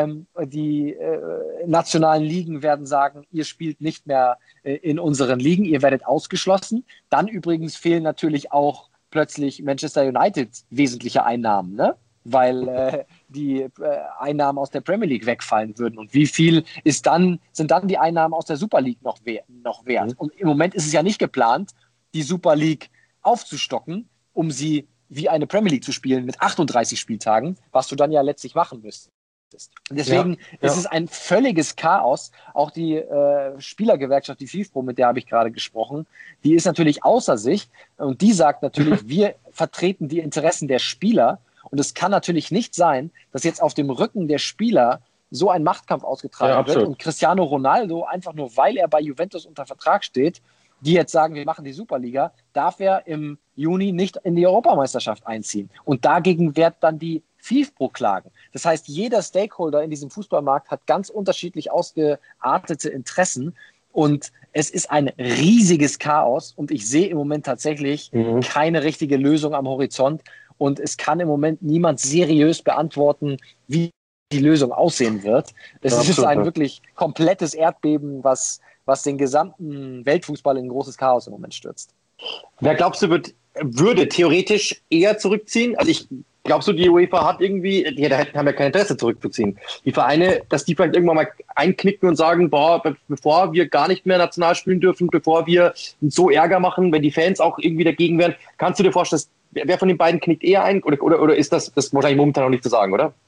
Die nationalen Ligen werden sagen, ihr spielt nicht mehr in unseren Ligen, ihr werdet ausgeschlossen. Dann übrigens fehlen natürlich auch plötzlich Manchester United wesentliche Einnahmen, ne? Weil die Einnahmen aus der Premier League wegfallen würden. Und wie viel sind dann die Einnahmen aus der Super League noch wert? Und im Moment ist es ja nicht geplant, die Super League aufzustocken, um sie wie eine Premier League zu spielen mit 38 Spieltagen, was du dann ja letztlich machen müsstest. Und deswegen ist es ein völliges Chaos. Auch die Spielergewerkschaft, die FIFPro, mit der habe ich gerade gesprochen, die ist natürlich außer sich und die sagt natürlich, wir vertreten die Interessen der Spieler. Und es kann natürlich nicht sein, dass jetzt auf dem Rücken der Spieler so ein Machtkampf ausgetragen wird und Cristiano Ronaldo, einfach nur weil er bei Juventus unter Vertrag steht, die jetzt sagen, wir machen die Superliga, darf er im Juni nicht in die Europameisterschaft einziehen. Und dagegen wird dann die FIFPro klagen. Das heißt, jeder Stakeholder in diesem Fußballmarkt hat ganz unterschiedlich ausgeartete Interessen. Und es ist ein riesiges Chaos. Und ich sehe im Moment tatsächlich keine richtige Lösung am Horizont. Und es kann im Moment niemand seriös beantworten, wie die Lösung aussehen wird. Es ist ein wirklich komplettes Erdbeben, was den gesamten Weltfußball in ein großes Chaos im Moment stürzt. Wer glaubst du, würde theoretisch eher zurückziehen? Also glaubst du, die UEFA hat irgendwie, haben ja kein Interesse zurückzuziehen. Die Vereine, dass die vielleicht irgendwann mal einknicken und sagen, bevor wir gar nicht mehr national spielen dürfen, bevor wir so Ärger machen, wenn die Fans auch irgendwie dagegen wären, kannst du dir vorstellen, wer von den beiden knickt eher ein? Oder ist das wahrscheinlich momentan noch nicht zu sagen, oder?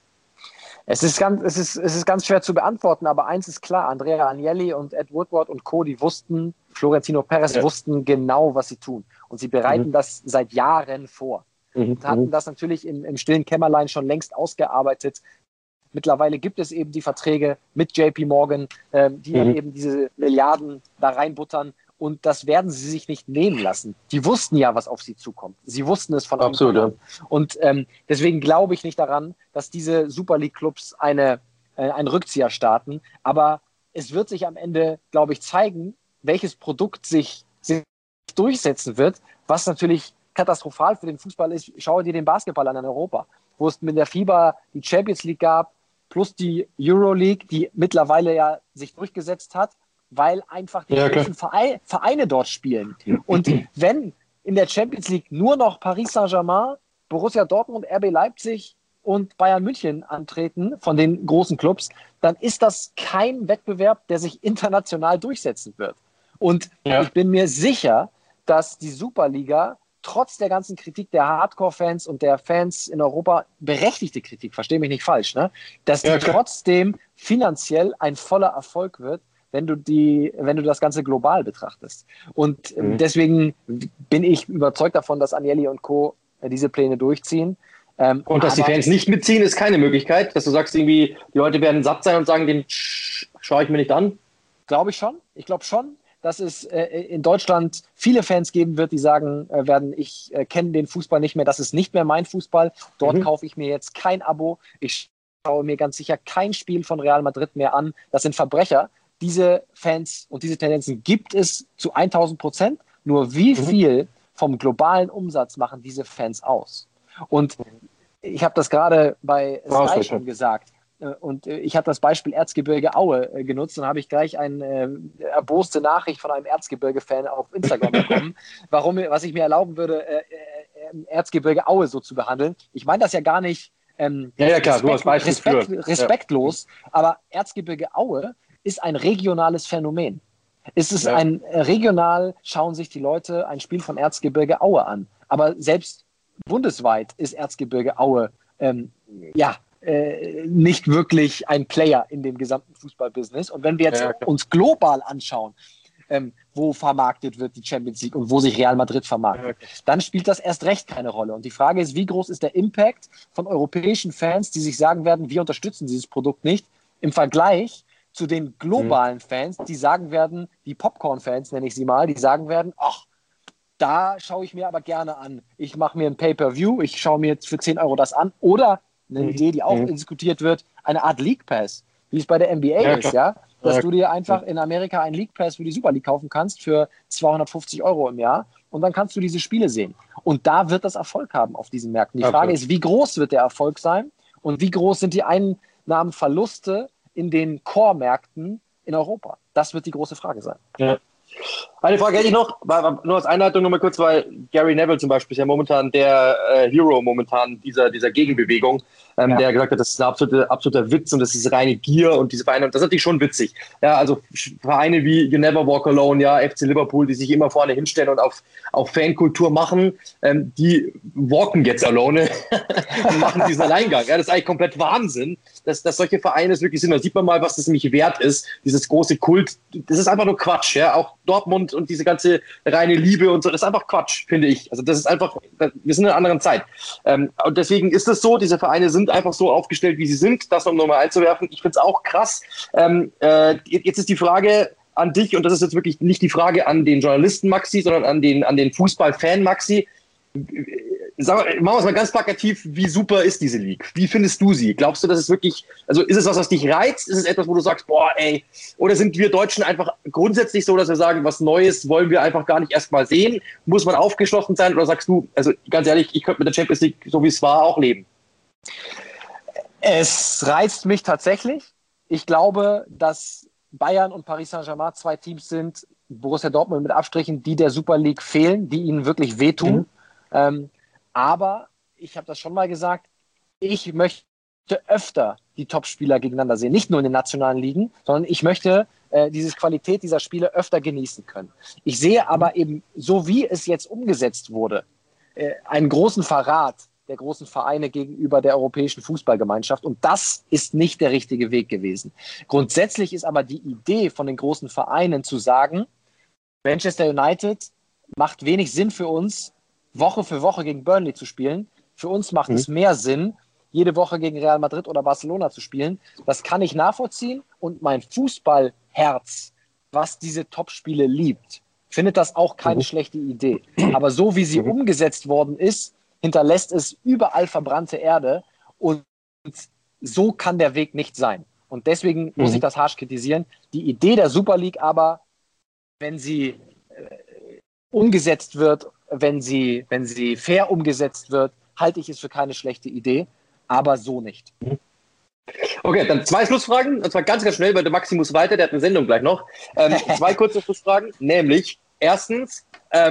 Es ist ganz schwer zu beantworten, aber eins ist klar, Andrea Agnelli und Ed Woodward und Co., die wussten, Florentino Perez wussten genau, was sie tun. Und sie bereiten das seit Jahren vor. Und hatten das natürlich im stillen Kämmerlein schon längst ausgearbeitet. Mittlerweile gibt es eben die Verträge mit JP Morgan, die dann eben diese Milliarden da reinbuttern. Und das werden sie sich nicht nehmen lassen. Die wussten ja, was auf sie zukommt. Sie wussten es von Anfang an. Und deswegen glaube ich nicht daran, dass diese Super League-Clubs einen Rückzieher starten. Aber es wird sich am Ende, glaube ich, zeigen, welches Produkt sich durchsetzen wird, was natürlich katastrophal für den Fußball ist. Schau dir den Basketball an in Europa, wo es mit der FIBA die Champions League gab, plus die Euroleague, die mittlerweile ja sich durchgesetzt hat, weil einfach die großen Vereine dort spielen. Und wenn in der Champions League nur noch Paris Saint-Germain, Borussia Dortmund, RB Leipzig und Bayern München antreten von den großen Clubs, dann ist das kein Wettbewerb, der sich international durchsetzen wird. Und ich bin mir sicher, dass die Superliga trotz der ganzen Kritik der Hardcore-Fans und der Fans in Europa, berechtigte Kritik, verstehe mich nicht falsch, ne? Dass die trotzdem finanziell ein voller Erfolg wird, wenn du das Ganze global betrachtest. Und deswegen bin ich überzeugt davon, dass Agnelli und Co. Diese Pläne durchziehen. Und dass die Fans nicht mitziehen, ist keine Möglichkeit, dass du sagst, irgendwie, die Leute werden satt sein und sagen, den schaue ich mir nicht an? Glaube ich schon. Ich glaube schon, dass es in Deutschland viele Fans geben wird, die sagen ich kenne den Fußball nicht mehr, das ist nicht mehr mein Fußball. Dort kaufe ich mir jetzt kein Abo. Ich schaue mir ganz sicher kein Spiel von Real Madrid mehr an. Das sind Verbrecher. Diese Fans und diese Tendenzen gibt es zu 1000%. Nur wie viel vom globalen Umsatz machen diese Fans aus? Und ich habe das gerade bei Sky schon gesagt. Und ich habe das Beispiel Erzgebirge Aue genutzt und habe ich gleich eine erboste Nachricht von einem Erzgebirge-Fan auf Instagram bekommen, was ich mir erlauben würde, Erzgebirge Aue so zu behandeln. Ich meine das ja gar nicht respektlos, aber Erzgebirge Aue ist ein regionales Phänomen. Regional schauen sich die Leute ein Spiel von Erzgebirge Aue an. Aber selbst bundesweit ist Erzgebirge Aue nicht wirklich ein Player in dem gesamten Fußballbusiness. Und wenn wir jetzt uns global anschauen, wo vermarktet wird die Champions League und wo sich Real Madrid vermarktet, dann spielt das erst recht keine Rolle. Und die Frage ist, wie groß ist der Impact von europäischen Fans, die sich sagen werden, wir unterstützen dieses Produkt nicht, Im Vergleich zu den globalen Fans, die sagen werden, die Popcorn-Fans nenne ich sie mal, die sagen werden, ach, da schaue ich mir aber gerne an. Ich mache mir ein Pay-Per-View, ich schaue mir jetzt für 10 Euro das an. Oder eine Idee, die auch diskutiert wird, eine Art League Pass, wie es bei der NBA ist, ja? Dass du dir einfach in Amerika einen League Pass für die Super League kaufen kannst für 250 Euro im Jahr und dann kannst du diese Spiele sehen. Und da wird das Erfolg haben auf diesen Märkten. Die Frage ist, wie groß wird der Erfolg sein und wie groß sind die Einnahmenverluste in den Core-Märkten in Europa? Das wird die große Frage sein. Ja. Eine Frage hätte ich noch, nur als Einleitung noch mal kurz, weil Gary Neville zum Beispiel ist ja momentan der Hero dieser Gegenbewegung, der gesagt hat, das ist ein absoluter Witz und das ist reine Gier und diese Vereine, und das ist natürlich schon witzig. Ja, also Vereine wie You Never Walk Alone, ja, FC Liverpool, die sich immer vorne hinstellen und auf Fankultur machen, die walken jetzt alone und machen diesen Alleingang. Ja, das ist eigentlich komplett Wahnsinn, dass solche Vereine es wirklich sind. Da sieht man mal, was das nämlich wert ist, dieses große Kult. Das ist einfach nur Quatsch, ja, auch Dortmund und diese ganze reine Liebe und so, das ist einfach Quatsch, finde ich. Also das ist einfach, wir sind in einer anderen Zeit. Und deswegen ist es so, diese Vereine sind einfach so aufgestellt, wie sie sind, das um nochmal einzuwerfen. Ich finde es auch krass. Jetzt ist die Frage an dich, und das ist jetzt wirklich nicht die Frage an den Journalisten Maxi, sondern an den Fußballfan Maxi. Machen wir es mal ganz plakativ, wie super ist diese League? Wie findest du sie? Glaubst du, dass es wirklich, also ist es was dich reizt? Ist es etwas, wo du sagst, boah, ey, oder sind wir Deutschen einfach grundsätzlich so, dass wir sagen, was Neues wollen wir einfach gar nicht erst mal sehen? Muss man aufgeschlossen sein? Oder sagst du, also ganz ehrlich, ich könnte mit der Champions League, so wie es war, auch leben? Es reizt mich tatsächlich. Ich glaube, dass Bayern und Paris Saint-Germain 2 Teams sind, Borussia Dortmund mit Abstrichen, die der Super League fehlen, die ihnen wirklich wehtun. Aber ich habe das schon mal gesagt, ich möchte öfter die Top-Spieler gegeneinander sehen. Nicht nur in den nationalen Ligen, sondern ich möchte diese Qualität dieser Spiele öfter genießen können. Ich sehe aber eben, so wie es jetzt umgesetzt wurde, einen großen Verrat der großen Vereine gegenüber der europäischen Fußballgemeinschaft. Und das ist nicht der richtige Weg gewesen. Grundsätzlich ist aber die Idee von den großen Vereinen zu sagen, Manchester United macht wenig Sinn für uns, Woche für Woche gegen Burnley zu spielen. Für uns macht es mehr Sinn, jede Woche gegen Real Madrid oder Barcelona zu spielen. Das kann ich nachvollziehen und mein Fußballherz, was diese Topspiele liebt, findet das auch keine schlechte Idee. Aber so wie sie umgesetzt worden ist, hinterlässt es überall verbrannte Erde und so kann der Weg nicht sein. Und deswegen muss ich das harsch kritisieren. Die Idee der Super League aber, wenn sie umgesetzt wird, wenn sie fair umgesetzt wird, halte ich es für keine schlechte Idee, aber so nicht. Okay, dann 2 Schlussfragen, und zwar ganz, ganz schnell, weil der Maxi muss weiter, der hat eine Sendung gleich noch. 2 kurze Schlussfragen, nämlich erstens,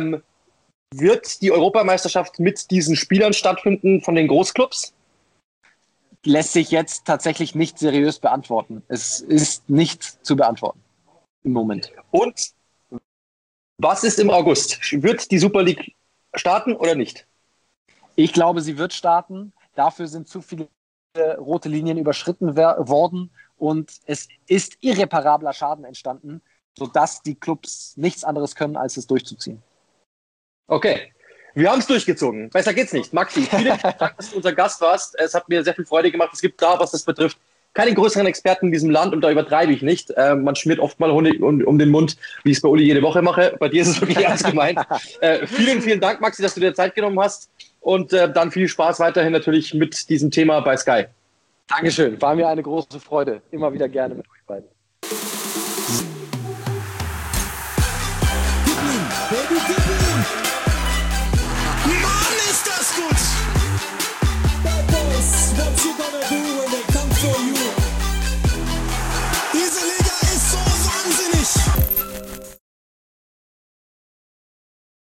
wird die Europameisterschaft mit diesen Spielern stattfinden von den Großclubs? Lässt sich jetzt tatsächlich nicht seriös beantworten. Es ist nicht zu beantworten im Moment. Und was ist im August? Wird die Super League starten oder nicht? Ich glaube, sie wird starten. Dafür sind zu viele rote Linien überschritten worden und es ist irreparabler Schaden entstanden, sodass die Clubs nichts anderes können, als es durchzuziehen. Okay, wir haben es durchgezogen. Besser geht's nicht. Maxi, vielen Dank, dass du unser Gast warst. Es hat mir sehr viel Freude gemacht. Es gibt da, was das betrifft, keine größeren Experten in diesem Land und da übertreibe ich nicht. Man schmiert oft mal Honig um den Mund, wie ich es bei Uli jede Woche mache. Bei dir ist es wirklich ernst gemeint. Vielen, vielen Dank, Maxi, dass du dir Zeit genommen hast und dann viel Spaß weiterhin natürlich mit diesem Thema bei Sky. Dankeschön, war mir eine große Freude. Immer wieder gerne mit euch beiden.